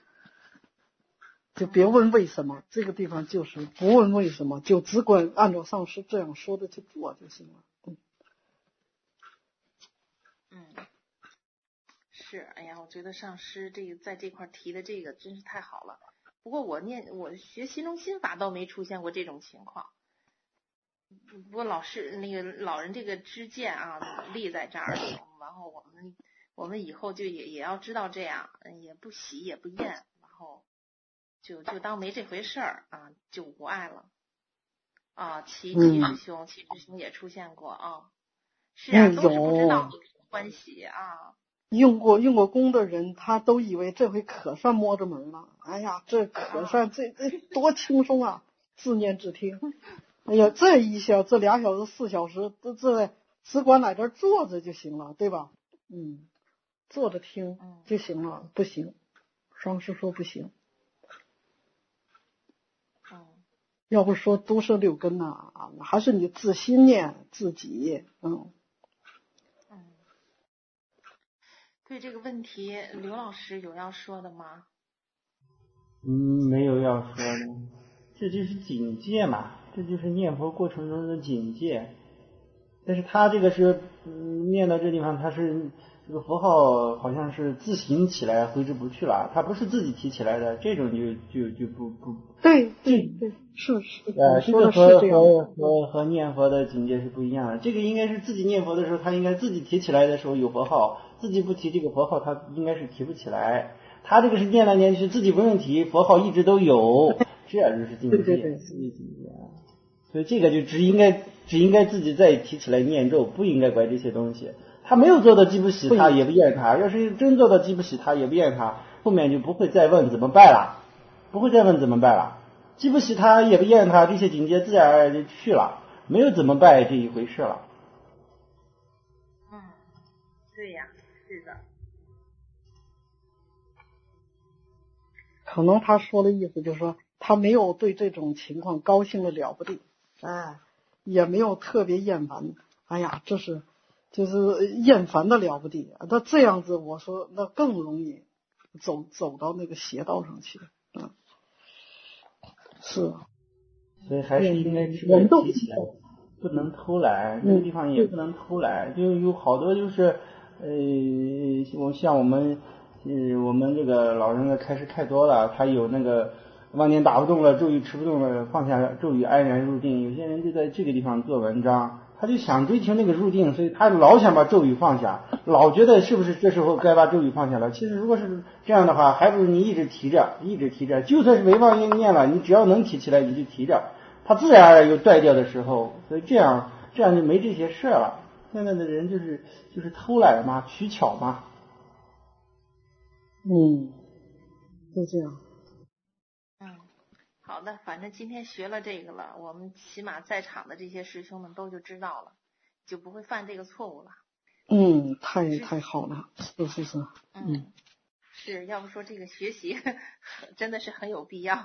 就别问为什么，这个地方就是不问为什么，就只管按照上师这样说的去做就行了。嗯， 嗯，是，哎呀，我觉得上师这个在这块提的这个真是太好了。不过我念我学心中心法倒没出现过这种情况。不过老师那个老人这个知见啊立在这儿，然后我们我们以后就也也要知道这样，也不喜也不厌，然后就就当没这回事儿啊，就无碍了。啊，齐齐师兄，齐师兄也出现过啊，是啊，都是不知道欢喜啊。 用过用过功的人，他都以为这回可算摸着门了。哎呀，这可算这这多轻松啊，自念自听。哎呀，这一下这俩小时四小时，这这只管在这坐着就行了，对吧？嗯，坐着听就行了，不行，上师说不行。 嗯， 要不说都是六根呐，啊，还是你自心念自己，嗯。 嗯，对这个问题，刘老师有要说的吗？ 嗯，没有要说的，这就是警戒嘛。这就是念佛过程中的警戒，但是他这个是、嗯、念到这地方，他是这个佛号好像是自行起来挥之不去了，他不是自己提起来的，这种就就就不不对对对，是是呃，这个和和和和念佛的警戒是不一样的。这个应该是自己念佛的时候，他应该自己提起来的时候有佛号，自己不提这个佛号，他应该是提不起来。他这个是念来念去，自己不用提，佛号一直都有，这就是境界， 对对对， 是境界。所以这个就只应该只应该自己再提起来念咒，不应该管这些东西。他没有做到既不喜他也不厌他，要是真做到既不喜他也不厌他， 后面就不会再问怎么拜了，不会再问怎么拜了，既不喜他也不厌他，这些境界自然而然就去了，没有怎么拜这一回事了。 嗯，对呀，是的。 可能他说的意思就是说，他没有对这种情况高兴的了不得，哎，也没有特别厌烦，哎呀，这是就是厌烦的了不得。那这样子，我说那更容易走走到那个邪道上去，嗯，是。 所以还是应该知道提起来，不能偷懒，这个地方也不能偷懒，就有好多就是呃，我像我们。嗯，我们这个老人的开示太多了，他有那个妄念打不动了，咒语持不动了，放下咒语安然入定。有些人就在这个地方做文章，他就想追求那个入定，所以他老想把咒语放下，老觉得是不是这时候该把咒语放下了。其实如果是这样的话，还不如你一直提着，一直提着，就算是违妄念念了，你只要能提起来，你就提着，他自然而然又断掉的时候，所以这样这样就没这些事了。现在的人就是就是偷懒嘛，取巧嘛。 嗯，就这样。 嗯，好的，反正今天学了这个了，我们起码在场的这些师兄们都就知道了，就不会犯这个错误了。 嗯，太太好了，是是是。 嗯，嗯是要不说这个学习真的是很有必要。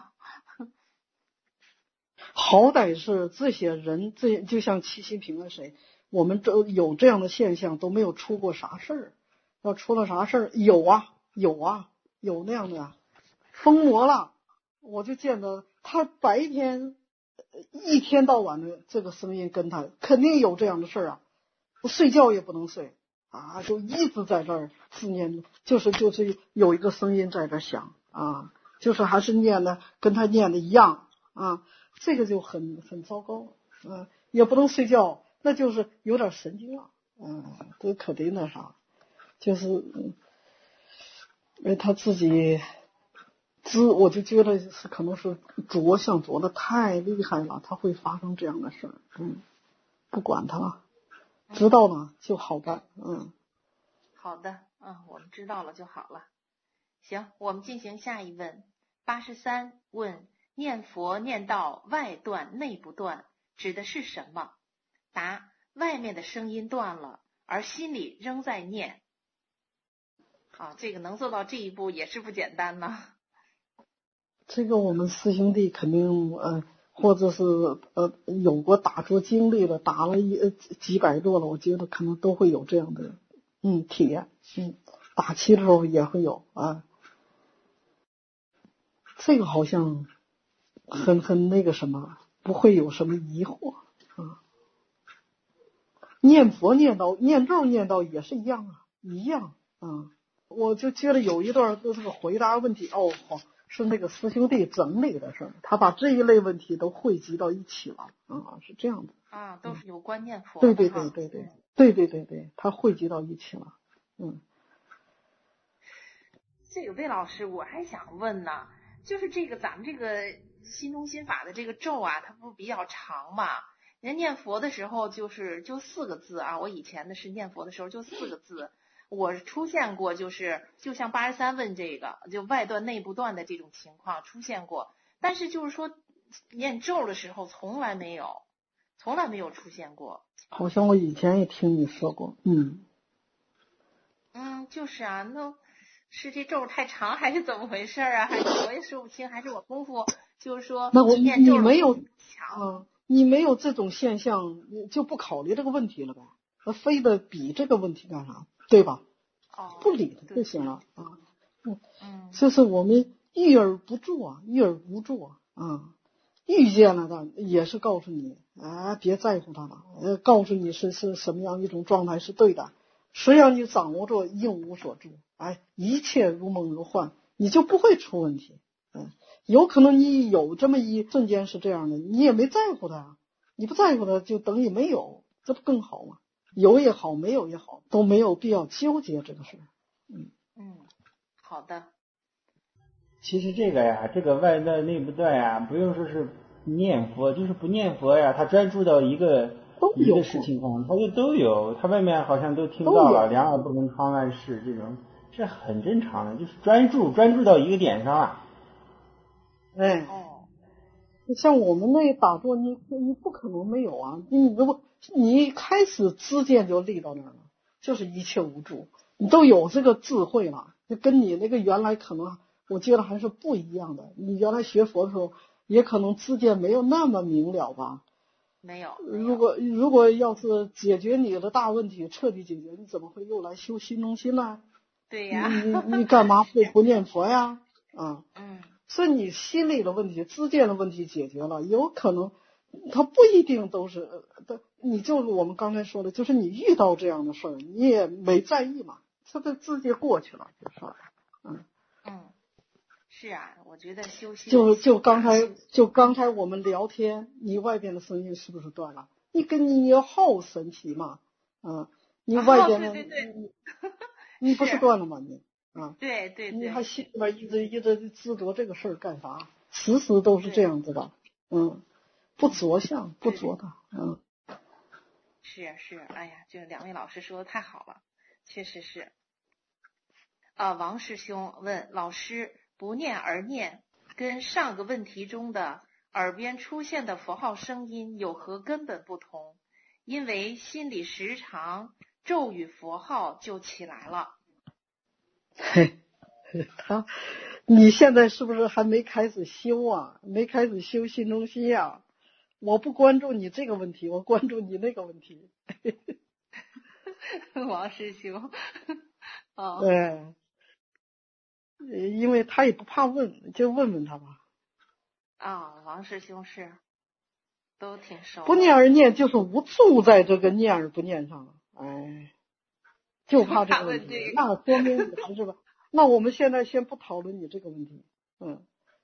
好歹是这些人，这就像七七平了谁，我们都有这样的现象，都没有出过啥事儿。要出了啥事儿，有啊。有啊，有那样的啊，疯魔了，我就见着他白天一天到晚的这个声音跟他，肯定有这样的事儿啊，我睡觉也不能睡啊，就一直在这儿自念，就是就是有一个声音在这响啊，就是还是念的跟他念的一样啊，这个就很很糟糕，啊，也不能睡觉，那就是有点神经了，嗯、啊，这可得那啥，就是嗯。因为他自己知，我就觉得是可能是着相着的太厉害了，他会发生这样的事儿。嗯，不管他，知道了就好办。嗯， 好的，嗯，我们知道了就好了。行，我们进行下一问。八十三问：念佛念到外断内不断，指的是什么？答：外面的声音断了，而心里仍在念。啊，这个能做到这一步也是不简单呢。 这个我们师兄弟肯定呃，或者是呃有过打坐经历的，打了一几百多了，我觉得可能都会有这样的嗯体验，嗯，打七的时候也会有啊。这个好像很很那个什么，不会有什么疑惑啊。念佛念到念咒念到也是一样啊，一样啊。我就觉得有一段这个回答问题，哦，是那个师兄弟整理的事儿，他把这一类问题都汇集到一起了啊，是这样的啊，都是有关念佛的。对对对对对对对对对，他汇集到一起了。嗯， 这个魏老师，我还想问呢，就是这个咱们这个心中心法的这个咒啊，它不是比较长嘛？人念佛的时候就是就四个字啊，我以前的是念佛的时候就四个字。我出现过，就是就像八十三问这个，就外断内不断的这种情况出现过，但是就是说念咒的时候从来没有，从来没有出现过。 好像我以前也听你说过，嗯， 嗯，就是啊，那是这咒太长还是怎么回事啊？还是我也说不清，还是我功夫就是说那我念咒你没有强、 啊，你没有这种现象，你就不考虑这个问题了呗？那非得比这个问题干啥？对吧？ 哦， 不理他就行了啊。 嗯嗯， 这是我们遇而不助啊，遇而不助啊。啊，遇见了的也是告诉你，啊，别在乎他了，呃，告诉你是是什么样一种状态是对的。谁让你掌握着应无所住，哎，一切如梦如幻，你就不会出问题。嗯，有可能你有这么一瞬间是这样的，你也没在乎他，你不在乎他就等于没有，这不更好吗？有也好，没有也好，都没有必要纠结这个事儿。嗯嗯，好的。 其实这个呀，这个外断内不断呀，不用说是念佛，就是不念佛呀，他专注到一个一个事情上，他就都有，他外面好像都听到了，两耳不闻窗外事这种这很正常的，就是专注专注到一个点上啊。 哎， 哦， 像我们那打坐，你你不可能没有啊！你如果你一开始知见就立到那儿了，就是一切无助，你都有这个智慧了，就跟你那个原来可能我觉得还是不一样的。你原来学佛的时候，也可能知见没有那么明了吧？ 没有。 如果如果要是解决你的大问题，彻底解决，你怎么会又来修心中心呢？ 对呀。 你你你干嘛不不念佛呀？啊， 嗯。 所以你心里的问题、知见的问题解决了，有可能它不一定都是的。你就是我们刚才说的，就是你遇到这样的事儿，你也没在意嘛，这个直接过去了就算了。嗯嗯，是啊，我觉得修心就就刚才就刚才我们聊天，你外边的声音是不是断了？你跟你有好神奇嘛？嗯，你外边的、 哦、对对对你你不是断了吗？你啊， 对对对， 你还心里边一直一直执着这个事儿干啥？时时都是这样子的，嗯，不着相，不着的，嗯。 是是，哎呀，这两位老师说的太好了，确实是。啊，王师兄问老师，不念而念跟上个问题中的耳边出现的符号声音有何根本不同？因为心里时常咒语佛号就起来了。 嘿，他，你现在是不是还没开始修啊？没开始修心中心呀？我不关注你这个问题，我关注你那个问题。 王师兄，哦， 对，因为他也不怕问，就问问他吧。 啊，王师兄是都挺熟。 不念而念就是无助在这个念而不念上了，哎，就怕这个问题。那说明你还是吧。那我们现在先不讨论你这个问题，嗯。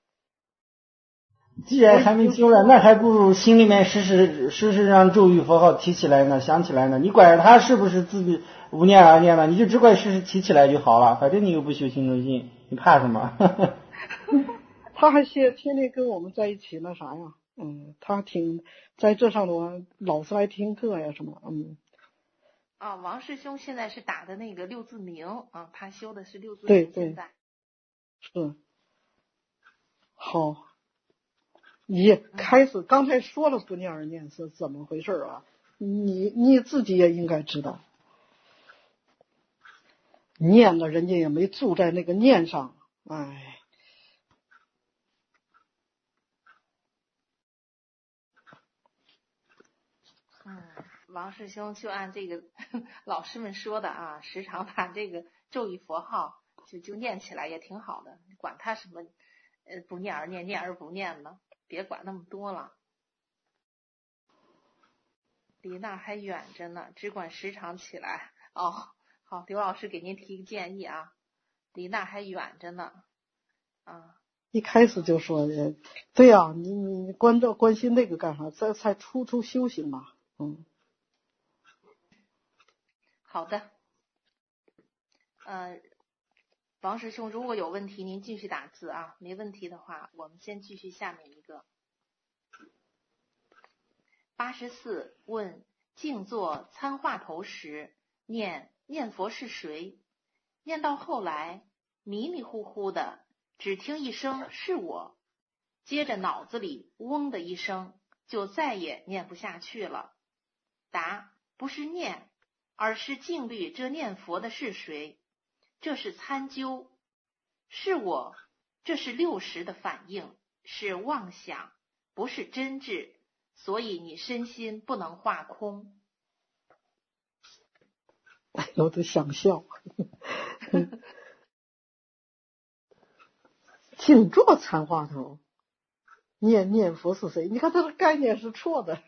既然还没修了，那还不如心里面时时时时让咒语佛号提起来呢，想起来呢。你管他是不是自己无念而念了，你就只管时时提起来就好了。反正你又不修心中心，你怕什么？ 他还天天天跟我们在一起那啥呀，嗯，他挺在这上头老是来听课呀什么，嗯。 啊，王师兄现在是打的那个六字明啊，他修的是六字明， 现在是好。你开始刚才说了不念而念是怎么回事啊？你你自己也应该知道，念了人家也没住在那个念上，哎。 嗯，王师兄就按这个老师们说的啊，时常把这个咒语佛号就就念起来也挺好的，管他什么呃不念而念，念而不念呢，别管那么多了。离那还远着呢，只管时常起来。哦，好，刘老师给您提个建议啊，离那还远着呢。啊， 一开始就说的，对呀、啊，你你关照关心那个干啥？这才初初修行嘛，嗯。 好的，呃，王师兄，如果有问题您继续打字啊，没问题的话，我们先继续下面一个。八十四问：静坐参话头时，念念佛是谁？念到后来迷迷糊糊的，只听一声是我，接着脑子里嗡的一声，就再也念不下去了。答：不是念，而是静虑这念佛的是谁，这是参究，是我，这是六识的反应，是妄想，不是真智，所以你身心不能化空。 我都想笑。静坐参话头，念念佛是谁？你看他的概念是错的。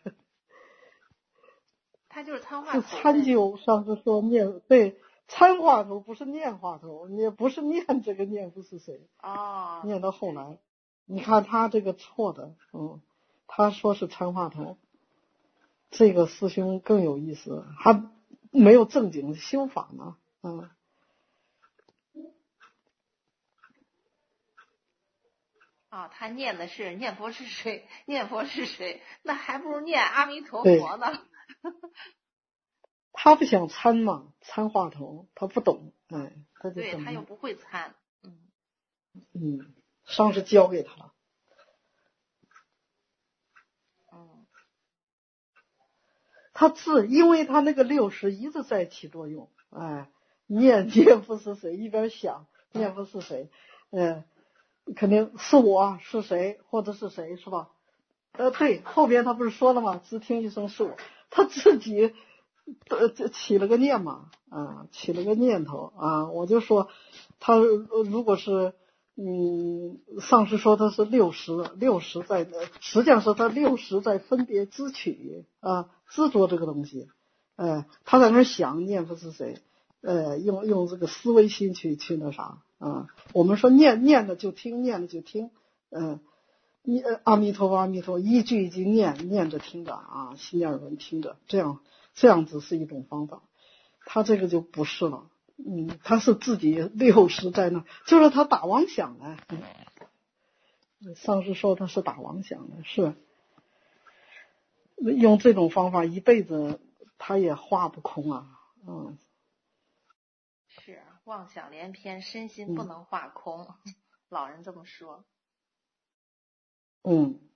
他就是参话头，是参究。上次说念对参话头，不是念话头，也不是念这个念佛是谁。 哦， 念到后来，你看他这个错的，嗯，他说是参话头。这个师兄更有意思，还没有正经修法呢，嗯。 啊、哦，他念的是念佛是谁？念佛是谁？那还不如念阿弥陀佛呢。 他不想参嘛，参话头，他不懂，哎。 他就对他又不会参，嗯嗯，上师教给他了， 嗯， 他自因为他那个六识一直在起作用，哎，念念佛是谁，一边想念佛是谁，嗯、呃，肯定是我是谁或者是谁是吧？呃，对，后边他不是说了吗？只听一声是我，他自己呃起了个念嘛，啊，起了个念头啊，我就说他如果是嗯，上师说他是六识，六识在实际上是他六识在分别支取啊，执着这个东西，呃，他在那想念佛是谁，呃，用用这个思维心去去那啥啊，我们说念念的就听，念的就听，嗯、呃。你阿弥陀佛，阿弥陀佛，一句一句念，念着听着啊，心念耳闻听着，这样这样子是一种方法。他这个就不是了，嗯，他是自己六识在那，就是他打妄想的。嗯、上师说他是打妄想的，是用这种方法一辈子他也化不空啊，嗯， 是妄想连篇，身心不能化空，嗯、老人这么说。 嗯，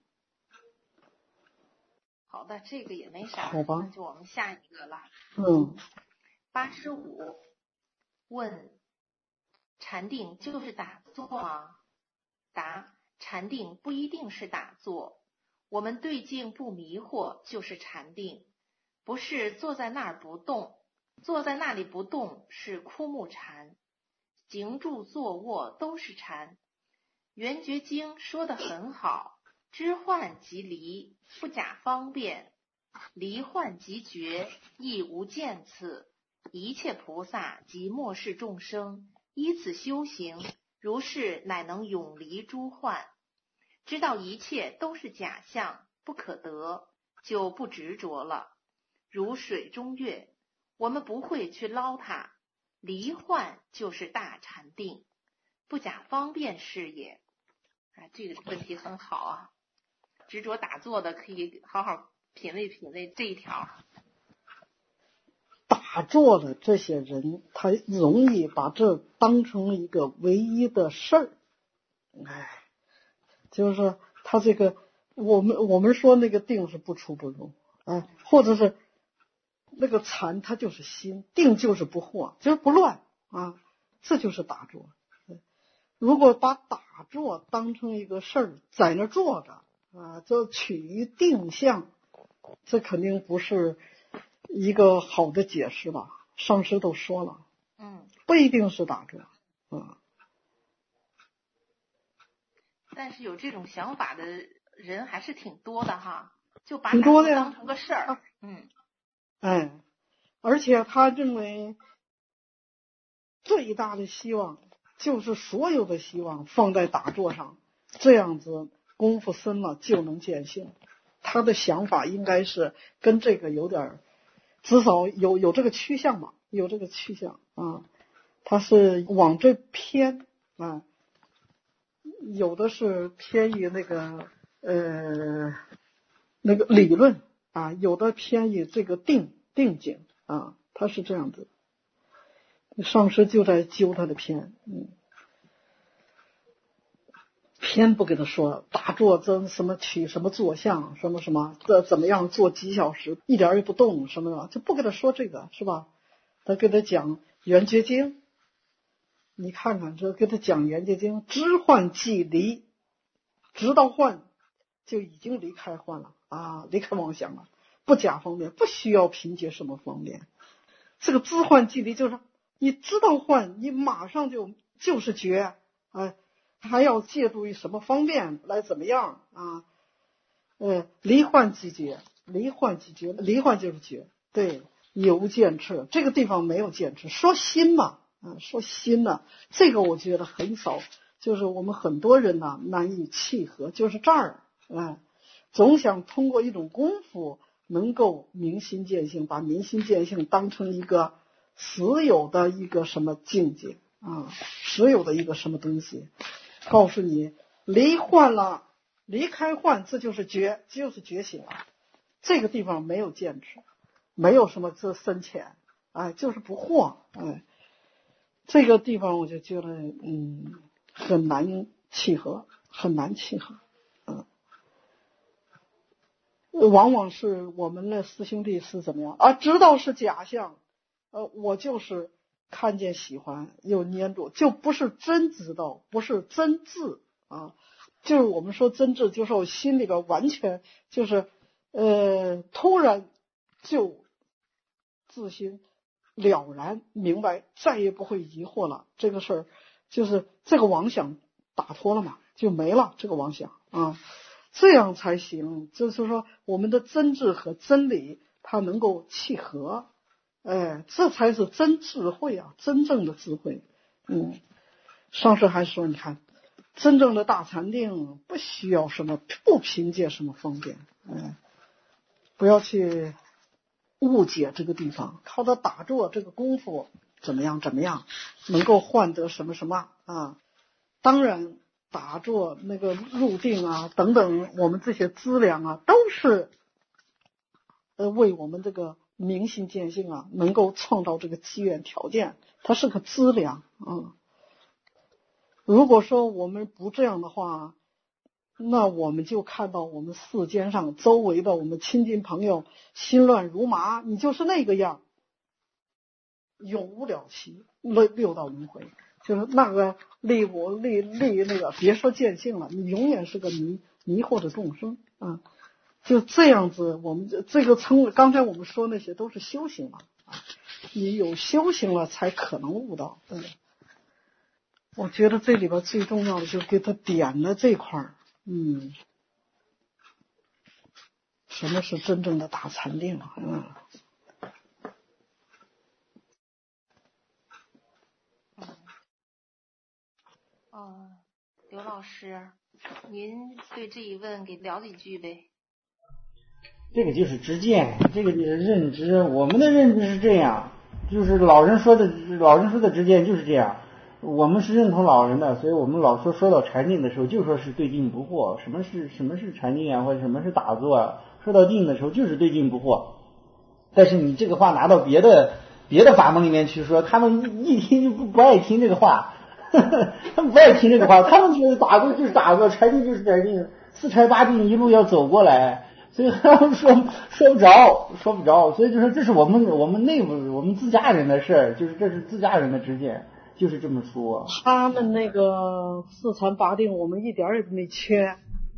好的，这个也没啥， 好吧， 那就我们下一个了。 嗯， 八十五问：禅定就是打坐吗？答：禅定不一定是打坐，我们对境不迷惑就是禅定，不是坐在那儿不动，坐在那里不动是枯木禅，行住坐卧都是禅。圆觉经说得很好。知幻即离，不假方便；离幻即觉，亦无见次。一切菩萨及末世众生，依此修行，如是乃能永离诸幻。知道一切都是假象，不可得，就不执着了。如水中月，我们不会去捞它。离幻就是大禅定，不假方便是也。啊，这个问题很好啊。执着打坐的可以好好品味品味这一条。 打坐的这些人，他容易把这当成一个唯一的事儿，哎，就是他这个我们我们说那个定是不出不入，哎，或者是那个禅，它就是心，定就是不惑，就是不乱啊，这就是打坐。如果把打坐当成一个事儿，在那坐着。啊，就取于定向，这肯定不是一个好的解释吧？上师都说了， 嗯， 不一定是打坐，嗯。 但是有这种想法的人还是挺多的哈，就把打坐当成个事儿， 啊， 嗯， 哎，而且他认为最大的希望就是所有的希望放在打坐上，这样子。功夫深了就能见性，他的想法应该是跟这个有点，至少有有这个趋向吧，有这个趋向啊，他是往这偏啊，有的是偏于那个呃那个理论啊，有的偏于这个定定境啊，他是这样子，上师就在揪他的偏，嗯。偏不给他说打坐真什么取什么坐相什么什么这怎么样做几小时一点也不动什么的，就不给他说这个是吧？他给他讲圆觉经，你看看这给他讲圆觉经，知幻即离，知道幻就已经离开幻了啊，离开妄想了，不假方便，不需要凭借什么方便。这个知幻即离就是你知道幻，你马上就就是觉，哎。还要借助于什么方便来怎么样啊？呃，离幻即觉，离幻即觉，离幻就是觉，对，有见智，这个地方没有见智，说心嘛，啊，说心呢、啊，这个我觉得很少，就是我们很多人呢、啊、难以契合，就是这儿，啊，总想通过一种功夫能够明心见性，把明心见性当成一个实有的一个什么境界啊，实有的一个什么东西。告诉你，离幻了，离开幻，这就是觉，就是觉醒了。这个地方没有见智，没有什么这深浅，哎，就是不惑，哎， 这个地方我就觉得嗯很难契合，很难契合，嗯，往往是我们的师兄弟是怎么样啊？知道是假象，呃，我就是看见喜欢又粘住，就不是真知道，不是真智啊。就是我们说真智，就是我心里边完全就是呃突然就自心了然明白，再也不会疑惑了。这个事儿就是这个妄想打脱了嘛，就没了这个妄想啊，这样才行。就是说我们的真智和真理它能够契合，哎，这才是真智慧啊，真正的智慧。嗯，上次还说你看。真正的大禅定不需要什么，不凭借什么方便，嗯，不要去误解这个地方，靠着打坐这个功夫怎么样怎么样，能够换得什么什么啊？当然，打坐那个入定啊等等，我们这些资粮啊，都是呃为我们这个明心见性啊，能够创造这个机缘条件，它是个资粮，嗯。如果说我们不这样的话，那我们就看到我们世间上周围的我们亲近朋友心乱如麻，你就是那个样，永无了期，六六道轮回，就是那个离我离离那个，别说见性了，你永远是个迷迷惑的众生啊。就这样子，我们这个称刚才我们说那些都是修行了啊，你有修行了才可能悟到，对。我觉得这里边最重要的就是给他点了这块儿，嗯，什么是真正的大禅定啊？嗯， 嗯，哦，刘老师，您对这一问给聊几句呗？ 这个就是知见，这个就是认知。我们的认知是这样，就是老人说的，老人说的知见就是这样。我们是认同老人的，所以我们老说说到禅定的时候，就说是对境不惑。什么是什么是禅定啊，或者什么是打坐啊？说到定的时候，就是对境不惑。但是你这个话拿到别的别的法门里面去说，他们一听就不不爱听这个话，呵呵，他们不爱听这个话，他们觉得打坐就是打坐，禅定就是禅定，四禅八定一路要走过来。所以他们说说不着，说不着，所以就说这是我们我们内部我们自家人的事儿，就是这是自家人的知见，就是这么说。 他们那个四禅八定，我们一点也没缺。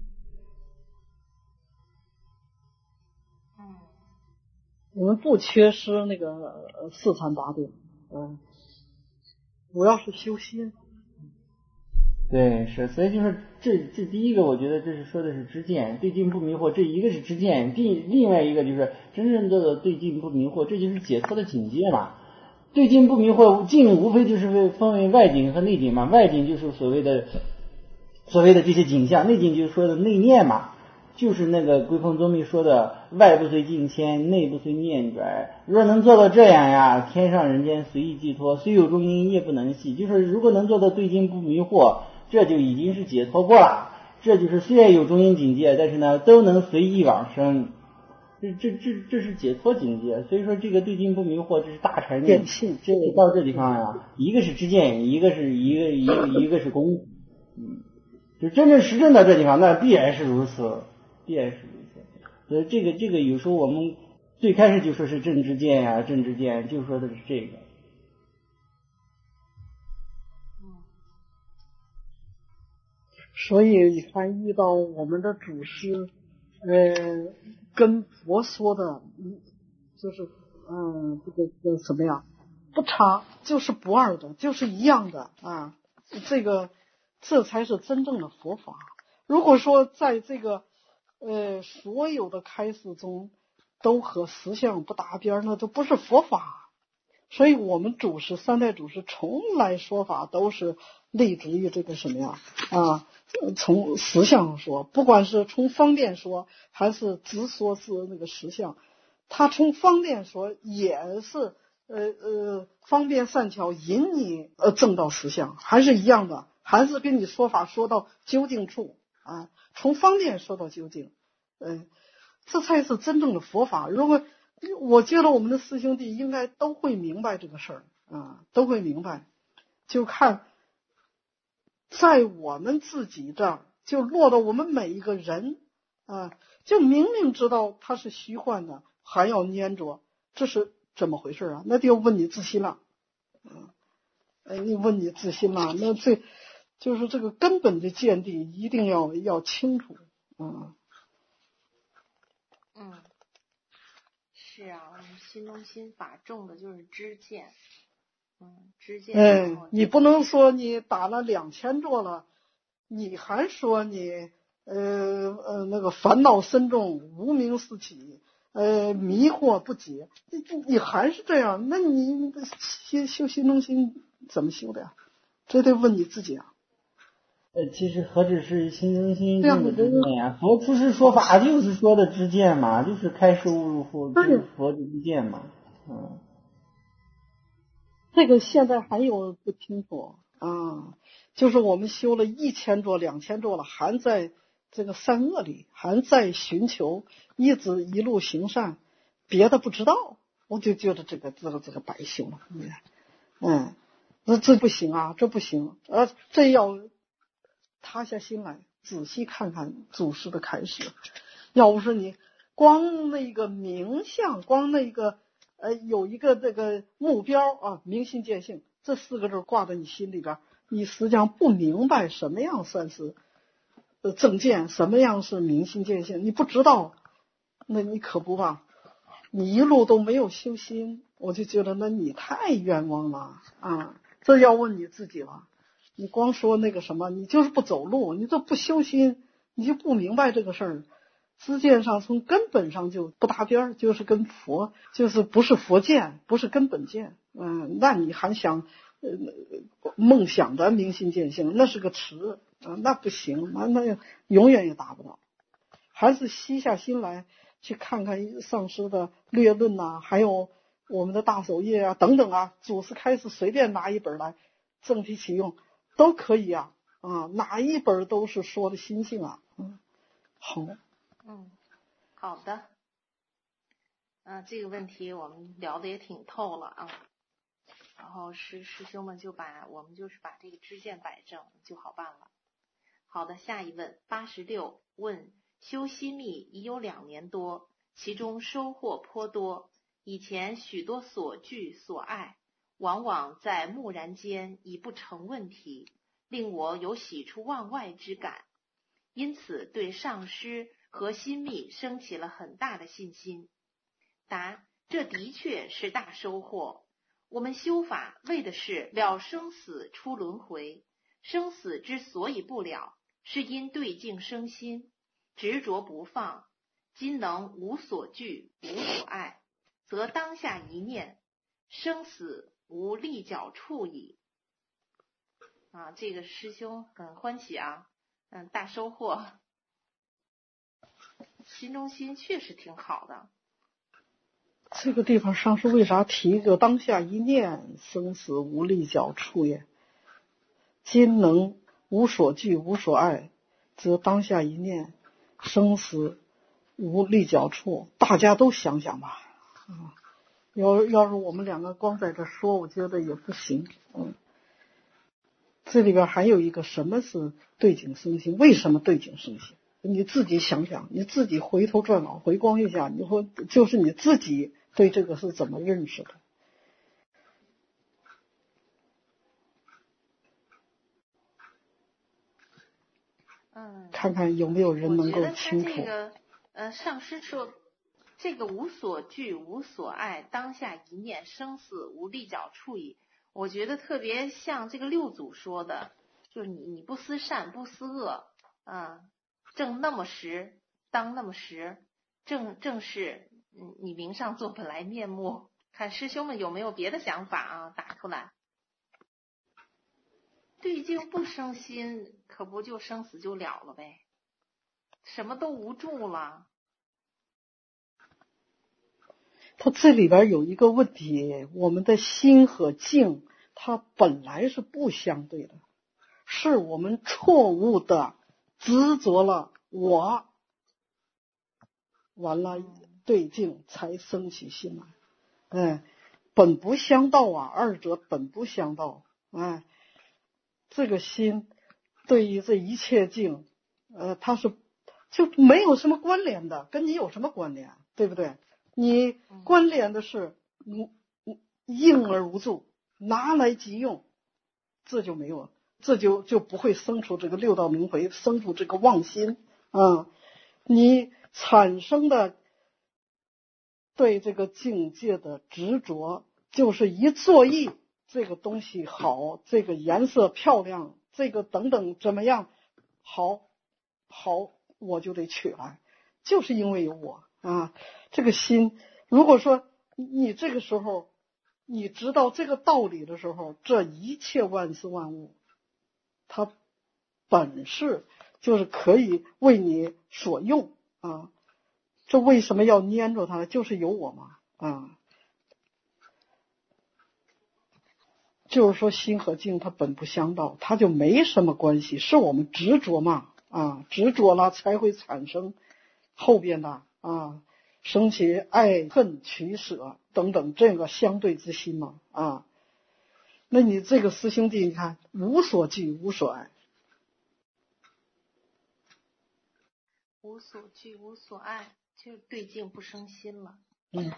嗯， 我们不缺失那个四禅八定，嗯，主要是修心。 对，是，所以就是这这第一个，我觉得这是说的是知见，对境不迷惑，这一个是知见，另另外一个就是真正的对境不迷惑，这就是解脱的境界嘛。对境不迷惑，境无非就是为分为外境和内境嘛，外境就是所谓的所谓的这些景象，内境就是说的内念嘛，就是那个归峰宗密说的外不随境迁，内不随念转。若能做到这样呀，天上人间随意寄托，虽有中阴夜不能息。就是如果能做到对境不迷惑，这就已经是解脱过了。这就是虽然有中阴境界，但是呢都能随意往生。这这这这是解脱境界，所以说这个对境不迷惑，这是大禅定。这个到这地方呀，一个是知见，一个是一个一个一个是功夫。嗯，就真正实证到这地方，那必然是如此，必然是如此。所以这个这个有时候我们最开始就说是正知见呀，正知见就说的是这个。 所以你看，遇到我们的祖师，呃，跟佛说的，就是嗯，这个这个什么呀，不差，就是不二的，就是一样的啊。这个这才是真正的佛法。如果说在这个呃所有的开示中都和实相不搭边，那都不是佛法。所以我们祖师三代祖师从来说法都是立足于这个什么呀啊，从实相说，不管是从方便说还是直说是那个实相，他从方便说也是呃呃方便善巧引你呃证到实相，还是一样的，还是跟你说法说到究竟处啊，从方便说到究竟，嗯、呃，这才是真正的佛法。如果我觉得我们的师兄弟应该都会明白这个事儿啊，都会明白。 就看在我们自己这儿，就落到我们每一个人啊，就明明知道它是虚幻的，还要粘着，这是怎么回事啊？那就问你自心了，嗯，哎，你问你自心了，那这就是这个根本的见地一定要要清楚，嗯。 嗯，是啊，我们新中心法重的就是知见，嗯，知见。 哎，你不能说你打了两千座了，你还说你呃呃那个烦恼深重，无明四起，呃迷惑不解，你你还是这样，那你修修心中心怎么修的呀？这得问你自己啊。 呃，其实何止是心中心这个知见呀，佛出世说法就是说的知见嘛，就是开示悟入佛，就是佛的知见嘛，嗯。 这个现在还有不清楚啊，就是我们修了一千座、两千座了，还在这个善恶里，还在寻求，一直一路行善，别的不知道，我就觉得这个这个这个白修了，嗯，这这不行啊，这不行，呃，这要塌下心来，仔细看看祖师的开示。要不是你光那个名相，光那个。呃，有一个这个目标啊，明心见性这四个字挂在你心里边，你实际上不明白什么样算是呃正见，什么样是明心见性，你不知道，那你可不吧？你一路都没有修心，我就觉得那你太冤枉了啊！这要问你自己了。你光说那个什么，你就是不走路，你这不修心，你就不明白这个事儿。知见上从根本上就不搭边儿，就是跟佛就是不是佛见，不是根本见，嗯，那你还想呃梦想的明心见性，那是个词啊，那不行，那那永远也达不到。还是吸下心来去看看上师的略论呐、啊，还有我们的大首页啊等等啊，祖师开始随便拿一本来正题启用都可以啊啊，哪一本都是说的心性啊，嗯，好。 嗯，好的。嗯，这个问题我们聊的也挺透了啊。然后师师兄们就把我们就是把这个知见摆正就好办了。好的，下一问八十六问修心密已有两年多，其中收获颇多。以前许多所惧所爱，往往在蓦然间已不成问题，令我有喜出望外之感，因此对上师和心密升起了很大的信心。答：这的确是大收获。我们修法为的是了生死出轮回，生死之所以不了，是因对境生心，执着不放。今能无所惧无所爱，则当下一念，生死无立脚处矣。啊，这个师兄很欢喜啊，嗯，大收获。心中心确实挺好的。 这个地方上师为啥提个当下一念，生死无立脚处也？今能无所惧无所爱，则当下一念，生死无立脚处。大家都想想吧，啊，要要是我们两个光在这说，我觉得也不行。嗯，这里边还有一个什么是对境生心？为什么对境生心？你自己想想，你自己回头转脑回光一下，你说就是你自己对这个是怎么认识的？ 嗯， 看看有没有人能够清楚。 我觉得他这个呃，上师说这个无所惧无所爱，当下一念，生死无立脚处矣。我觉得特别像这个六祖说的，就是你你不思善不思恶，啊，正那么实，当那么实，正正是嗯你明上做本来面目。看师兄们有没有别的想法啊？打出来。对境不生心，可不就生死就了了呗，什么都无助了。 它这里边有一个问题，我们的心和境它本来是不相对的，是我们错误的执着了我，完了对境才生起心来。哎，本不相道啊，二者本不相道。哎， 这个心对于这一切境，呃，它是就没有什么关联的，跟你有什么关联，对不对？你关联的是应而无助，拿来即用，这就没有，这就就不会生出这个六道轮回，生出这个妄心啊。你产生的对这个境界的执着，就是一作意，这个东西好，这个颜色漂亮，这个等等怎么样好好，我就得取来，就是因为有我啊。这个心，如果说你这个时候你知道这个道理的时候，这一切万事万物它本是就是可以为你所用啊。这为什么要粘着它？就是有我嘛啊。就是说心和境它本不相道，它就没什么关系，是我们执着嘛啊，执着了才会产生后边的啊生起爱恨取舍等等这个相对之心嘛啊。那你这个师兄弟你看无所惧无所爱， 无所惧无所爱，就对境不生心了。 嗯，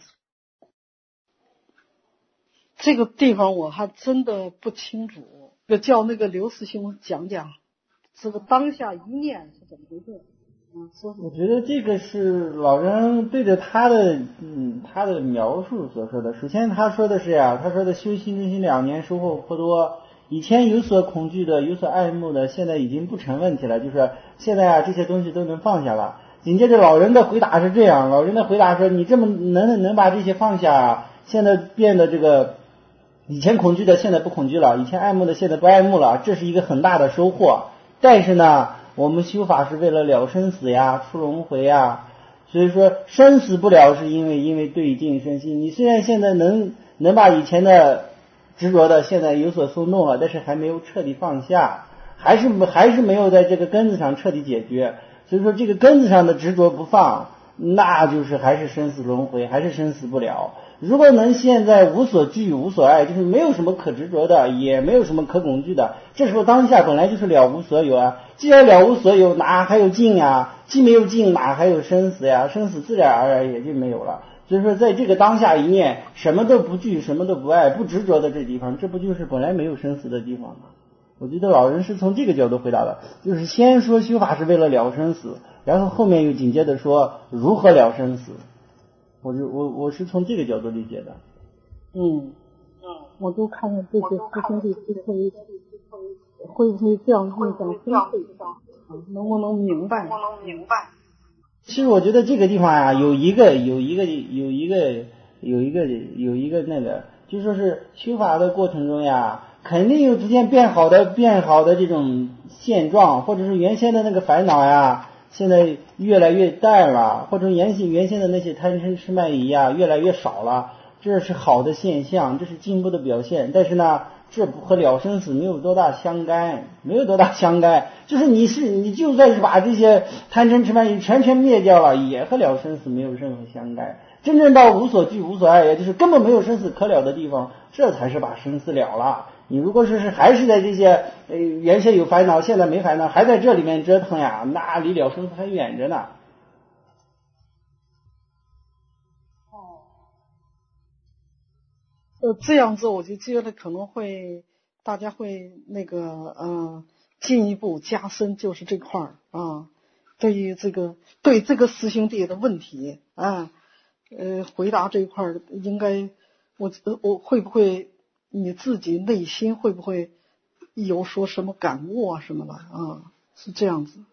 这个地方我还真的不清楚，就叫那个刘师兄讲讲这个当下一念是怎么回事。嗯，说我觉得这个是老人对着他的嗯他的描述所说的。首先他说的是呀、啊，他说的修心真心两年收获颇多，以前有所恐惧的有所爱慕的现在已经不成问题了，就是现在啊这些东西都能放下了。紧接着老人的回答是这样，老人的回答说你这么能能把这些放下啊，现在变得这个以前恐惧的现在不恐惧了，以前爱慕的现在不爱慕了，这是一个很大的收获。但是呢我们修法是为了了生死呀，出轮回呀，所以说生死不了是因为因为对境生心。你虽然现在能能把以前的执着的现在有所松动了，但是还没有彻底放下，还是还是没有在这个根子上彻底解决。所以说这个根子上的执着不放，那就是还是生死轮回，还是生死不了。如果能现在无所惧无所爱，就是没有什么可执着的，也没有什么可恐惧的，这时候当下本来就是了无所有啊。既然了无所有，哪还有境啊？既没有境，哪还有生死呀？生死自然而然也就没有了。所以说在这个当下一念，什么都不惧，什么都不爱，不执着的这地方，这不就是本来没有生死的地方吗？我觉得老人是从这个角度回答的，就是先说修法是为了了生死，然后后面又紧接着说如何了生死。我就我我是从这个角度理解的。 嗯嗯，我都看看这些师兄弟会不会会不会这样印象深刻，能不能明白？能不能明白？ 其实我觉得这个地方呀、啊，有一个有一个有一个有一个有一个那个，就说是修法的过程中呀，肯定有逐渐变好的变好的这种现状，或者是原先的那个烦恼呀。现在越来越淡了，或者原先原先的那些贪嗔痴慢疑啊越来越少了，这是好的现象，这是进步的表现。但是呢，这和了生死没有多大相干，没有多大相干。就是你是你就算是把这些贪嗔痴慢疑全全灭掉了，也和了生死没有任何相干。真正到无所惧无所爱，也就是根本没有生死可了的地方，这才是把生死了了。你如果说是还是在这些呃原先有烦恼现在没烦恼，还在这里面折腾呀，那离了生死还远着呢。 哦，呃这样子我就觉得可能会大家会那个呃进一步加深，就是这块儿啊，对于这个对这个师兄弟的问题啊，呃回答这一块儿应该我我会不会你自己内心会不会有说什么感悟啊什么的啊？是这样子。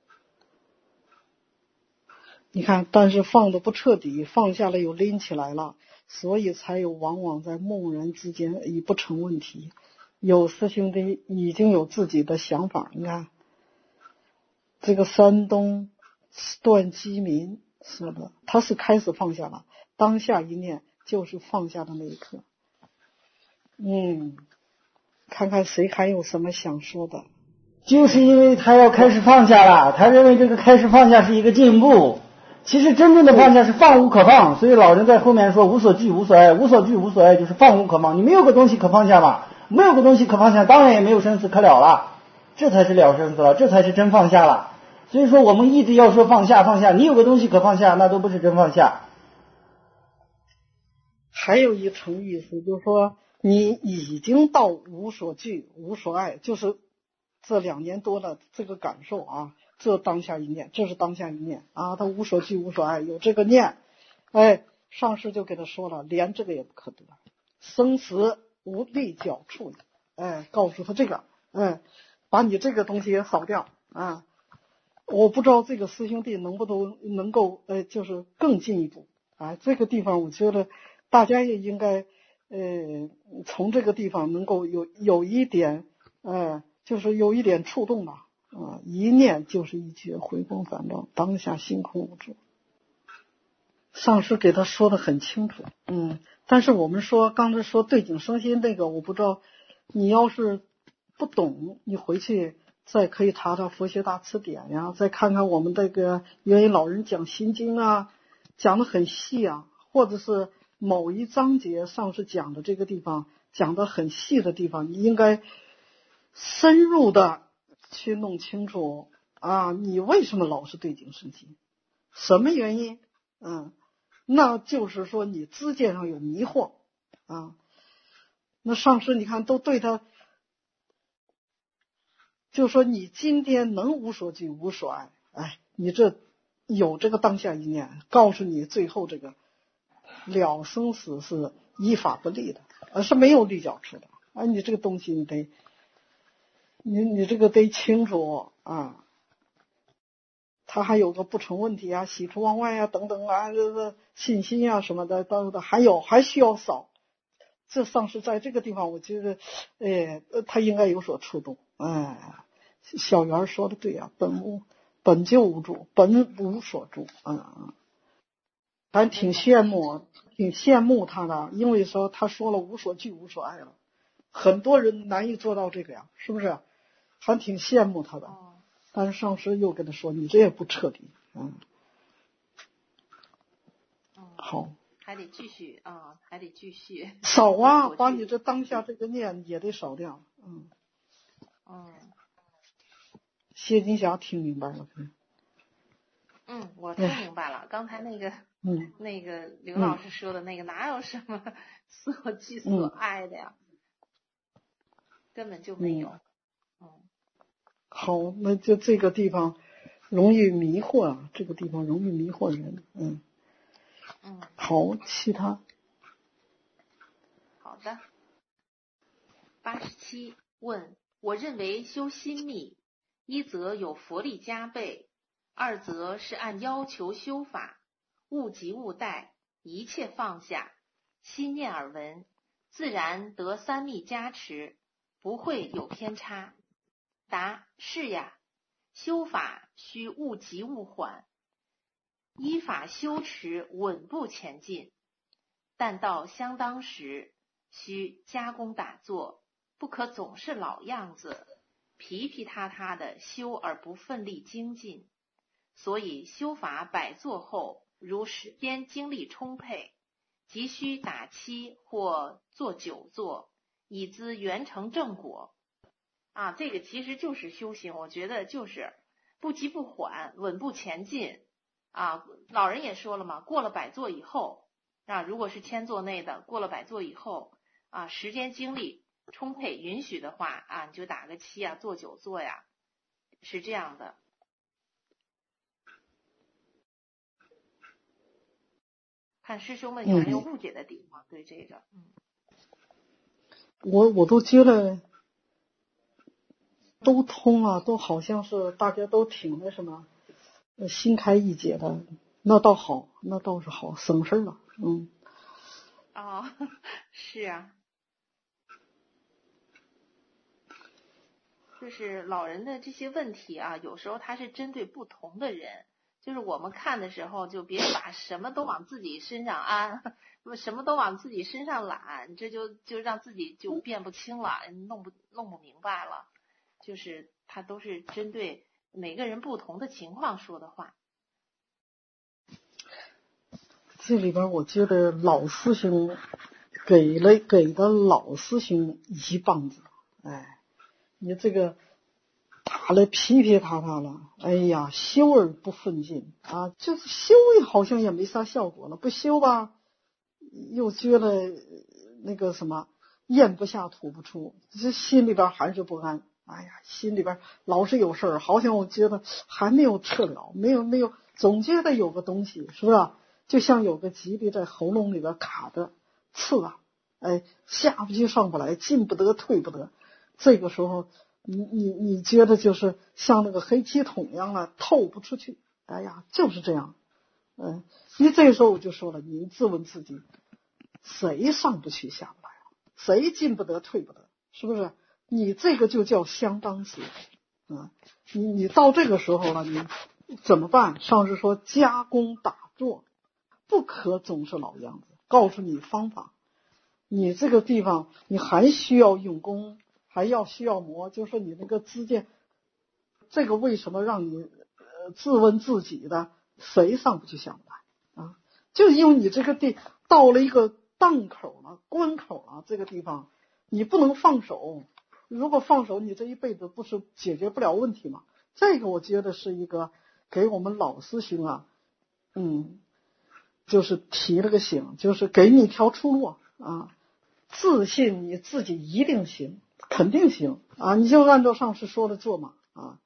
你看，但是放的不彻底，放下了又拎起来了，所以才有往往在梦然之间已不成问题。有师兄弟已经有自己的想法，你看，这个山东段基民说的，他是开始放下了，当下一念就是放下的那一刻。嗯，看看谁还有什么想说的。 就是因为他要开始放下了，他认为这个开始放下是一个进步。其实真正的放下是放无可放，所以老人在后面说无所惧无所爱，无所惧无所爱就是放无可放。你没有个东西可放下嘛， 没有个东西可放下，当然也没有生死可了了，这才是了生死了，这才是真放下了。所以说我们一直要说放下放下，你有个东西可放下，那都不是真放下。 还有一层意思就是说你已经到无所惧无所爱，就是这两年多的这个感受啊，这当下一念，这是当下一念啊，他无所惧无所爱，有这个念，哎，上师就给他说了，连这个也不可得，生死无立脚处，哎，告诉他这个，哎，把你这个东西也扫掉啊。我不知道这个师兄弟能不能能够呃，就是更进一步啊。这个地方我觉得大家也应该呃，从这个地方能够有有一点呃，就是有一点触动吧啊。一念就是一觉，回光返照，当下心空无住。上师给他说的很清楚，嗯，但是我们说刚才说对景生心那个，我不知道你要是不懂，你回去再可以查查佛学大词典呀，再看看我们这个元音老人讲心经啊，讲的很细啊，或者是某一章节上是讲的这个地方讲的很细的地方，你应该深入的去弄清楚啊，你为什么老是对景生心，什么原因？嗯，那就是说你知见上有迷惑啊。那上师你看都对他就说你今天能无所惧无所爱，哎，你这有这个当下一念，告诉你最后这个了生死是依法不立的，而是没有立脚处的啊。你这个东西你得你你这个得清楚啊。他还有个不成问题啊，喜出望外啊，等等啊，这个信心啊什么的，等等，还有还需要扫。这上是在这个地方，我觉得，哎，他应该有所触动。哎，小圆说的对啊，本无本就无住，本无所住。嗯，还挺羡慕，挺羡慕他的，因为说他说了无所惧无所爱了，很多人难以做到这个呀，是不是？还挺羡慕他的。但是上师又跟他说：“你这也不彻底。”嗯，好， 还得继续啊，还得继续扫啊，把你这当下这个念也得扫掉。嗯嗯， 谢金霞听明白了。 嗯，我听明白了。刚才那个， 嗯， 那个刘老师说的那个，哪有什么所惧所爱的呀？嗯、根本就没有。嗯。嗯好，那就这个地方容易迷惑啊，这个地方容易迷惑人。嗯嗯， 好，其他。 好的。八十七问，我认为修心密，一则有佛力加倍，二则是按要求修法，物即物待，一切放下，心念耳闻，自然得三密加持，不会有偏差。答：是呀，修法需物急物缓，依法修持稳步前进，但到相当时需加工打坐，不可总是老样子，皮皮塌塌的修而不奋力精进。所以修法百坐后，如时间精力充沛，急需打七或做久坐，以资圆成正果。啊，这个其实就是修行，我觉得就是不急不缓，稳步前进。啊，老人也说了嘛，过了百坐以后，啊，如果是千坐内的，过了百坐以后，啊，时间精力充沛允许的话，啊，你就打个七啊，做久坐呀，是这样的。看师兄们有没有误解的地方，嗯、对这个，嗯， 我我都觉得。都通啊，都好像是大家都挺那什么，心开意解的，那倒好，那倒是好，省事了。嗯。 哦，是啊，就是老人的这些问题啊，有时候他是针对不同的人，就是我们看的时候，就别把什么都往自己身上安，什么都往自己身上揽，这就就让自己就辨不清了，弄不弄不明白了。就是他都是针对每个人不同的情况说的话。 这里边我觉得老师兄给了给的老师兄一棒子，哎，你这个打了噼噼啪啪了，哎呀，修而不奋进啊，就是修好像也没啥效果了，不修吧，又觉得那个什么咽不下吐不出，这心里边还是不安。哎呀，心里边老是有事儿，好像我觉得还没有撤了，没有没有，总觉得有个东西，是不是？就像有个疾病在喉咙里边卡着，刺啊，哎，下不去上不来，进不得退不得。这个时候，你你你觉得就是像那个黑气筒一样了，透不出去。哎呀，就是这样。嗯，你这时候我就说了，你自问自己，谁上不去下不来，谁进不得退不得，是不是？你这个就叫相当邪啊！你你到这个时候了，你怎么办？上师说加工打坐，不可总是老样子，告诉你方法。你这个地方你还需要用功，还要需要磨，就是说你那个支架，这个为什么让你呃自问自己的，谁上不去下不来啊？就因为你这个地到了一个档口了，关口了，这个地方你不能放手。如果放手，你这一辈子不是解决不了问题吗？这个我觉得是一个给我们老师兄啊，嗯，就是提了个醒，就是给你一条出路啊，自信你自己一定行，肯定行啊，你就按照上师说的做嘛啊。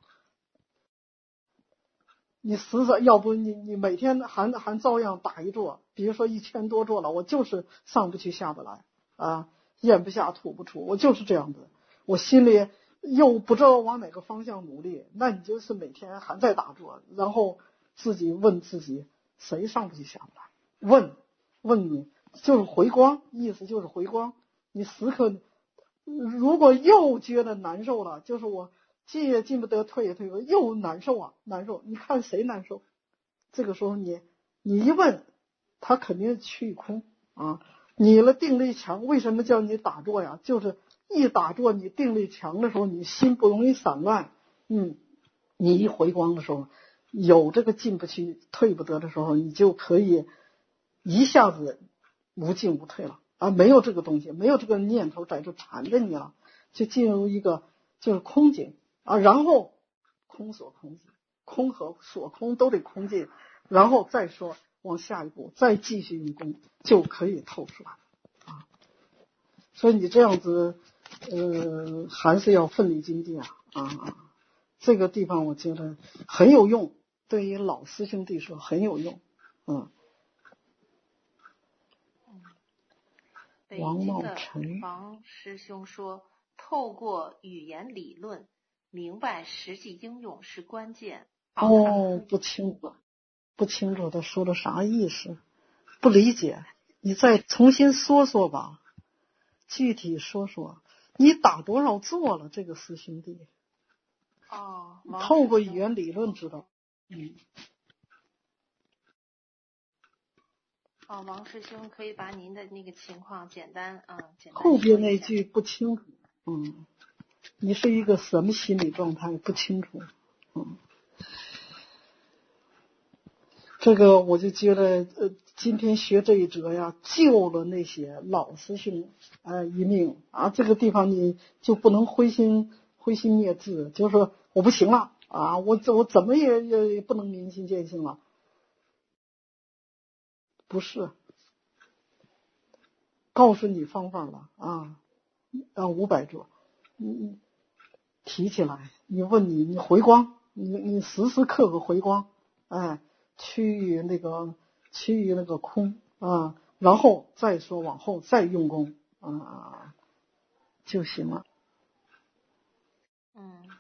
你实在要不你你每天还还照样打一坐，比如说一千多坐了，我就是上不去下不来啊，咽不下吐不出，我就是这样子。我心里又不知道往哪个方向努力，那你就是每天还在打坐，然后自己问自己，谁上不去下不来？问问你就是回光，意思就是回光。你时刻如果又觉得难受了，就是我进也进不得，退也退不得，又难受啊，难受。你看谁难受？这个时候你你一问，他肯定去空啊。你了定力强，为什么叫你打坐呀？就是一打坐，你定力强的时候，你心不容易散乱。嗯，你一回光的时候，有这个进不去、退不得的时候，你就可以一下子无进无退了啊！没有这个东西，没有这个念头在这缠着你了，就进入一个就是空境啊。然后空所空境，空和所空都得空境，然后再说往下一步，再继续用功，就可以透出来啊。所以你这样子。呃，还是要奋力精进啊啊！这个地方我觉得很有用，对于老师兄弟说很有用。嗯。 王茂成，王师兄说，透过语言理论明白实际应用是关键。 哦，不清楚，不清楚他说的啥意思，不理解，你再重新说说吧，具体说说。你打多少坐了？这个师兄弟哦， 透过语言理论知道。嗯。 哦，王师兄可以把您的那个情况简单啊、嗯，简单。 后边那句不清楚，嗯，你是一个什么心理状态？不清楚，嗯。这个我就觉得，呃，今天学这一则呀，救了那些老师兄呃一命啊。这个地方你就不能灰心灰心灭志，就是说我不行了啊，我我怎么也也不能明心见性了，不是，告诉你方法了啊，啊五百座，你提起来，你问你你回光，你你时时刻刻回光，哎。趋于那个趋于那个空啊，然后再说往后再用功啊就行了。 嗯，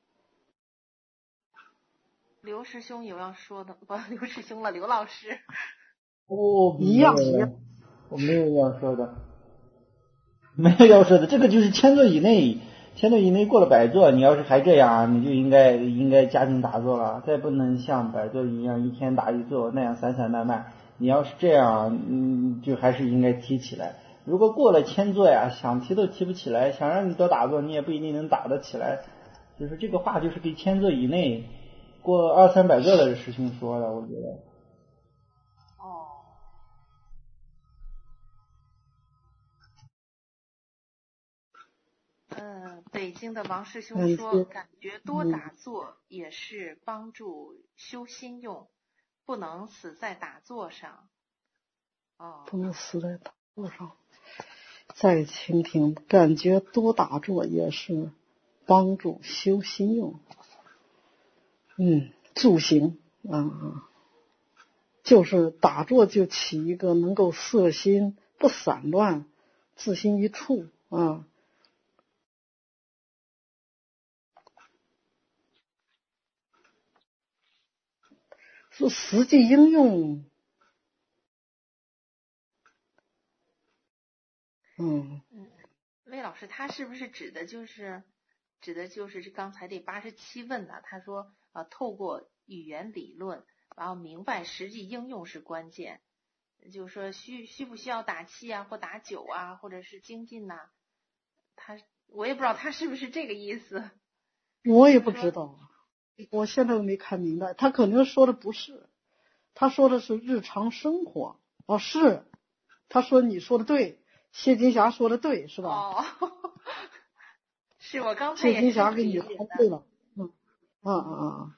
刘师兄有要说的不？刘师兄了，刘老师。 我一样一样， 我没有要说的，没有要说的，这个就是千座以内。千座以内过了百座，你要是还这样，你就应该应该加紧打坐了，再不能像百座一样一天打一坐那样散散漫漫。你要是这样，嗯，就还是应该提起来。如果过了千座呀，想提都提不起来，想让你多打坐，你也不一定能打得起来。就是这个话，就是给千座以内过二三百座的师兄说的，我觉得。 哦。 呃，北京的王师兄说，感觉多打坐也是帮助修心用，不能死在打坐上。哦， 不能死在打坐上。再倾听，感觉多打坐也是帮助修心用。嗯，助行啊，就是打坐就起一个能够摄心不散乱，自心一处啊。说实际应用，嗯嗯，魏老师，他是不是指的就是指的就是这刚才这八十七问呢？他说呃，透过语言理论，然后明白实际应用是关键，就是说需需不需要打气啊，或打酒啊，或者是精进呐、啊？他我也不知道他是不是这个意思。 我也不知道，我现在都没看明白。他可能说的不是，他说的是日常生活。哦，是，他说你说的对，谢金霞说的对，是吧？ 哦，是我刚才也谢金霞给你说对了。嗯，啊啊啊！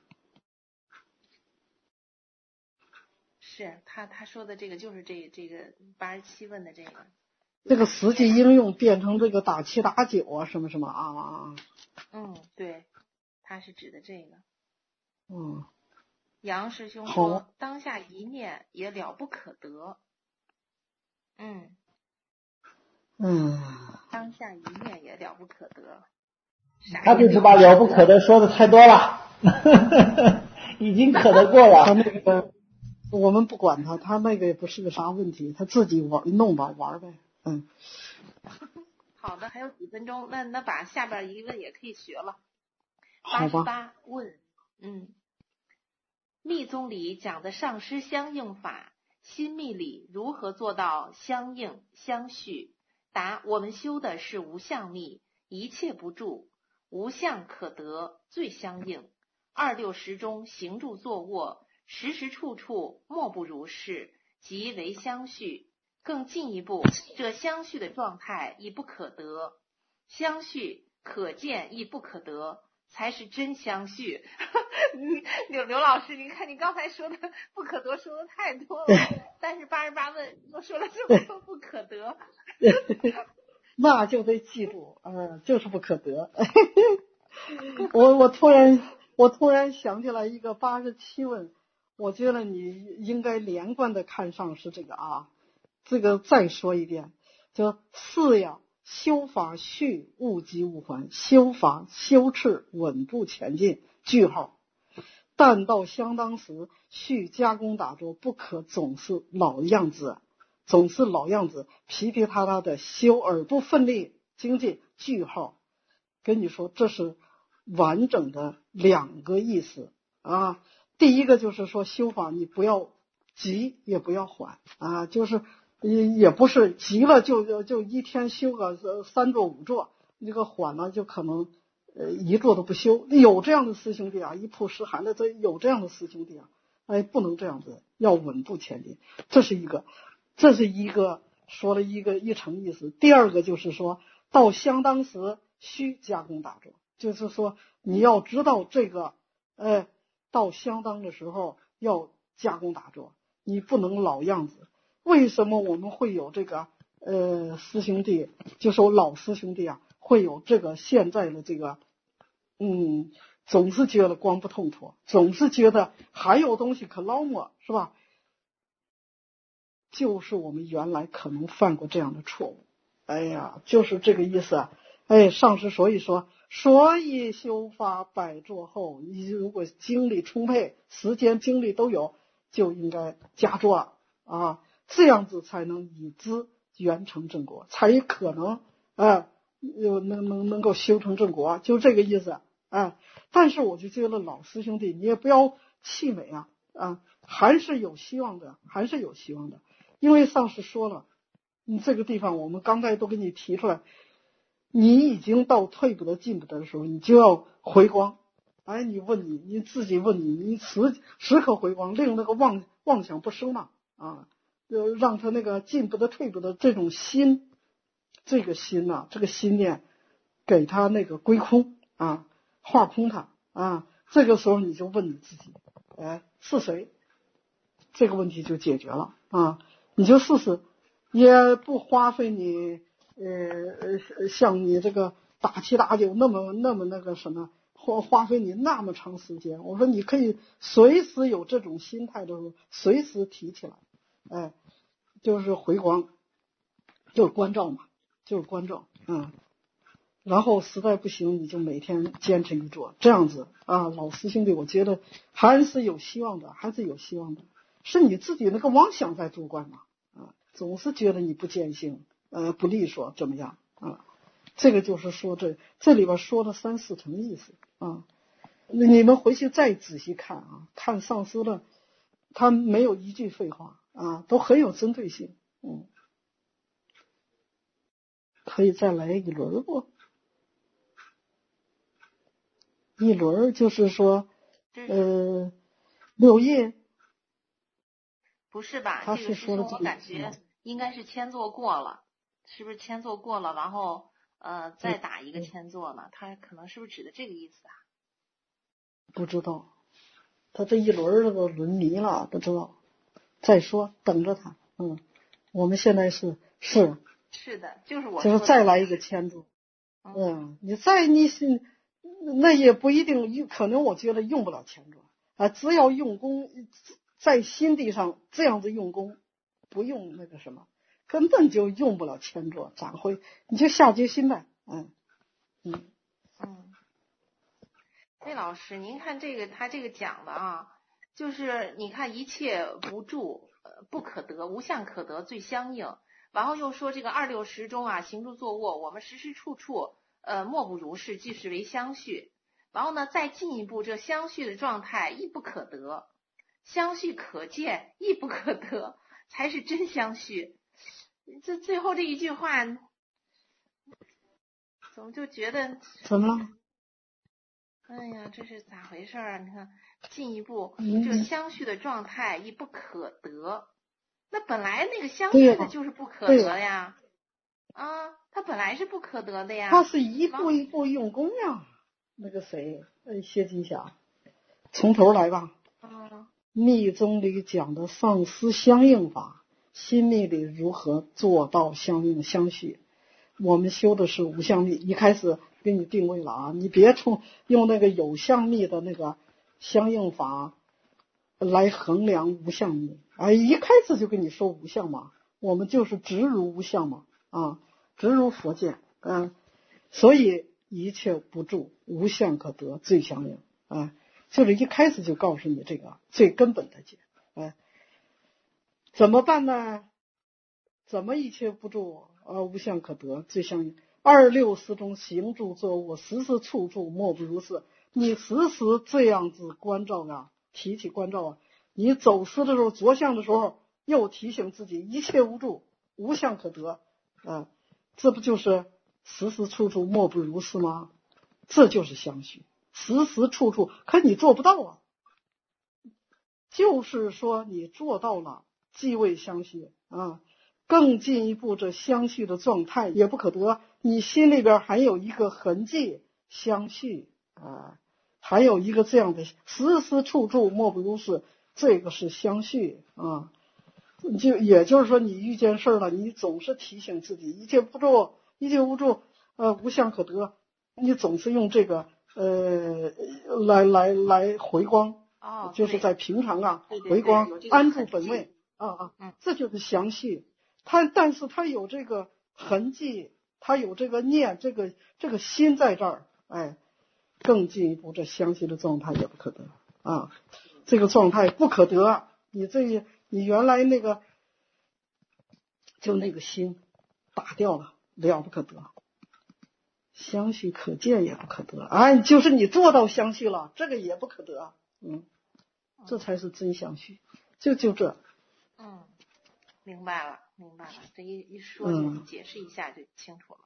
是他他说的这个就是这这个八十七问的这个。 这个实际应用变成这个打七打九啊，什么什么啊啊！ 嗯，对，他是指的这个。 嗯， 杨师兄说，当下一念也了不可得。嗯嗯， 当下一念也了不可得。 他就是把了不可得说的太多了，已经可得过了。 他那个我们不管他，他那个也不是个啥问题，他自己玩弄吧玩呗。嗯。 好的，还有几分钟，那那把下边一个问也可以学了。 八十八问，嗯，密宗里讲的上师相应法，心密里如何做到相应相续？答：我们修的是无相密，一切不住，无相可得，最相应。二六时中行住坐卧，时时处处莫不如是，即为相续。更进一步，这相续的状态亦不可得，相续可见亦不可得，才是真相续。刘刘老师，您看你刚才说的不可得说的太多了，但是八十八问又说了这么多不可得。 那就得记住，嗯，就是不可得。我我突然我突然想起来一个八十七问，我觉得你应该连贯的看上是这个啊。这个再说一遍，就四呀，修法续物极物还，修法修持稳步前进。句号。但到相当时，续加工打坐不可总是老样子，总是老样子，皮皮塌塌的修而不奋力精进。句号。跟你说，这是完整的两个意思啊。第一个就是说修法你不要急也不要缓啊，就是也也不是急了就就一天修个三坐五坐，这个缓了就可能呃一坐都不修。有这样的师兄弟啊，一曝十寒的，这有这样的师兄弟啊，哎，不能这样子，要稳步前进。这是一个，这是一个说了一个一层意思。第二个就是说到相当时需加工打坐，就是说你要知道这个，呃，到相当的时候要加工打坐，你不能老样子。为什么我们会有这个呃师兄弟，就说老师兄弟啊，会有这个现在的这个，嗯，总是觉得光不痛脱，总是觉得还有东西可捞摸，是吧？就是我们原来可能犯过这样的错误。哎呀，就是这个意思啊。哎，上师所以说，所以修法百坐后，你如果精力充沛，时间精力都有，就应该加坐啊，这样子才能以之圆成正果，才有可能啊，有能能能够修成正果，就这个意思啊。但是我就觉得老师兄弟，你也不要气馁啊啊，还是有希望的，还是有希望的，因为上师说了，你这个地方我们刚才都给你提出来。你已经到退不得进不得的时候，你就要回光。哎，你问你，你自己问你，你时时刻回光，令那个妄妄想不生嘛啊，就让他那个进不得退不得这种心，这个心呐、啊，这个心念给他那个归空啊，化空它啊，这个时候你就问你自己，哎，是谁？这个问题就解决了啊，你就试试，也不花费你呃像你这个打七打九那么那么那个什么，花花费你那么长时间。我说你可以随时有这种心态的时候，随时提起来，哎，就是回光，就是关照嘛，就是关照，嗯。然后实在不行，你就每天坚持一做，这样子啊，老师兄弟，我觉得还是有希望的，还是有希望的。是你自己那个妄想在作怪嘛，啊，总是觉得你不坚信，呃，不利索，怎么样啊？这个就是说这这里边说了三四层意思啊。你们回去再仔细看啊，看上师的，他没有一句废话啊，都很有针对性，嗯。可以再来一轮不？一轮就是说，呃，六页。 不是吧？ 他这个是说的这个， 我感觉应该是签作过了，是不是签作过了？然后呃再打一个签作呢？他可能是不是指的这个意思啊？ 不知道，他这一轮这个轮迷了，不知道。再说，等着他。嗯，我们现在是是是的，就是我就是再来一个签作。嗯，你再你是那也不一定，可能我觉得用不了签作啊，只要用功。在心地上这样子用功，不用那个什么，根本就用不了签作展会，你就下决心呗，嗯嗯嗯。魏老师，您看这个他这个讲的啊，就是你看一切不住，呃不可得，无相可得，最相应。然后又说这个二六时中啊，行住坐卧，我们时时处处呃莫不如是，即是为相续。然后呢，再进一步，这相续的状态亦不可得。相续可见，亦不可得，才是真相续。这最后这一句话，怎么就觉得怎么了？ 哎呀，这是咋回事啊？你看，进一步， 嗯、 这个相续的状态亦不可得。那本来那个相续的就是不可得呀，啊，它本来是不可得的呀。 他是一步一步用功呀。那个谁，呃，谢金霞，从头来吧。 嗯。 密宗里讲的上师相应法，心密里如何做到相应相续？我们修的是无相密，一开始给你定位了啊，你别从用那个有相密的那个相应法来衡量无相密啊，一开始就跟你说无相嘛，我们就是直如无相嘛啊，直如佛见，嗯，所以一切不住，无相可得，最相应啊。就是一开始就告诉你这个最根本的解，哎，怎么办呢？怎么一切不住啊，无相可得，最相应。二六时中行住坐卧，时时处处莫不如是。你时时这样子关照啊，提起关照啊，你走失的时候，着相的时候，又提醒自己一切无住，无相可得，啊，这不就是时时处处莫不如是吗？这就是相续。时时处处，可你做不到啊。就是说你做到了即为相续啊，更进一步这相续的状态也不可得，你心里边还有一个痕迹相续啊，还有一个这样的时时处处莫不如是，这个是相续啊。就也就是说你遇见事了，你总是提醒自己一切不住，一切无住，呃，无相可得，你总是用这个呃，来来来回光， 哦， 就是在平常啊， 对对对回光对安住本位啊啊， 嗯， 这就是详细。它但是它有这个痕迹，它有这个念，这个这个心在这儿，哎，更进一步，这详细的状态也不可得啊，这个状态不可得，你这你原来那个就那个心打掉了，了不可得。相续可见也不可得，哎，就是你做到相续了，这个也不可得，嗯，这才是真相续，就就这。 嗯，明白了，明白了，这一一说就嗯解释一下就清楚了。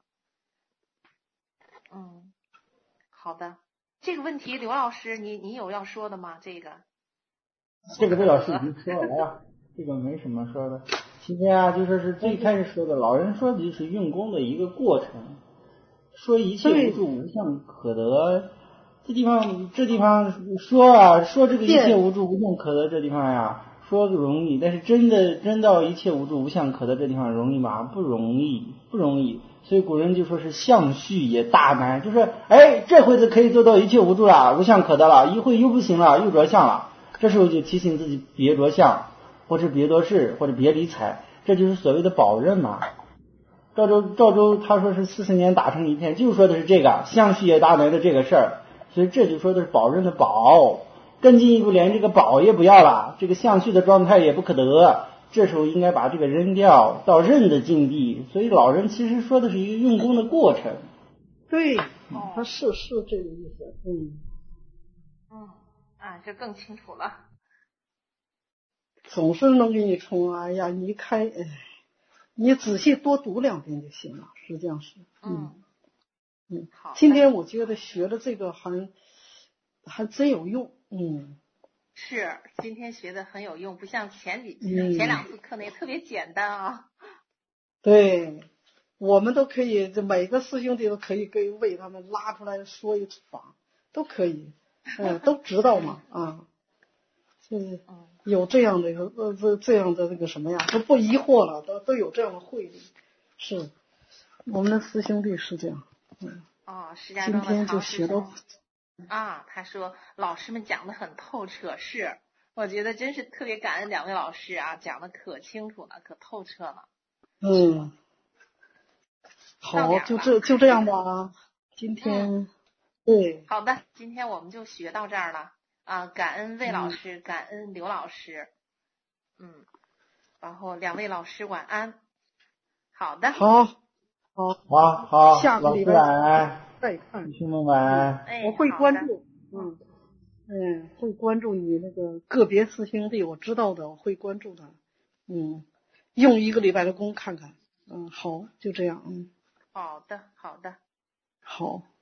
嗯，好的，这个问题刘老师，你你有要说的吗？这个？ 这个魏老师已经说了呀，这个没什么说的。其实啊，就说是最开始说的，老人说的就是用功的一个过程。 说一切无助无相可得，这地方这地方说啊说这个一切无助无相可得这地方呀，说容易，但是真的真到一切无助无相可得这地方容易吗？不容易，不容易。所以古人就说是相续也大难，就是哎这回子可以做到一切无助了，无相可得了，一会又不行了，又着相了，这时候就提醒自己别着相，或者别多事，或者别理睬，这就是所谓的保任嘛。赵州赵州他说是四十年打成一片，就说的是这个相续也大难的这个事儿，所以这就说的是保任的保，更进一步连这个保也不要了，这个相续的状态也不可得，这时候应该把这个扔掉，到任的境地。所以老人其实说的是一个用功的过程。 对，他是是这个意思。嗯嗯啊，这更清楚了。 总是能给你冲，哎呀，你开，哎，你仔细多读两遍就行了。实际上是，嗯嗯。好。今天我觉得学的这个还还真有用，嗯。 是，今天学的很有用，不像前几、嗯、前两次课那个特别简单啊。 对，我们都可以，这每个师兄弟都可以给为他们拉出来说一场，都可以，嗯，都知道嘛，啊，就是有这样的呃这这样的那个什么呀，都不疑惑了，都都有这样的慧力，是我们的师兄弟是这样，嗯。 哦，石家庄的今天就学到。 啊，他说老师们讲的很透彻，是，我觉得真是特别感恩两位老师啊，讲的可清楚了，可透彻了。 嗯，好，就这就这样吧。今天、嗯、对， 好的，今天我们就学到这儿了啊，感恩魏老师，嗯、感恩刘老师，嗯，然后两位老师晚安。好的， 好，好， 好，好， 下个礼拜晚安。 再看， 弟兄们晚安。 哎， 我会关注，嗯，嗯，会关注你那个个别师兄弟，我知道的，我会关注他，嗯，用一个礼拜的功看看，嗯，好，就这样，嗯， 好的，好的， 好。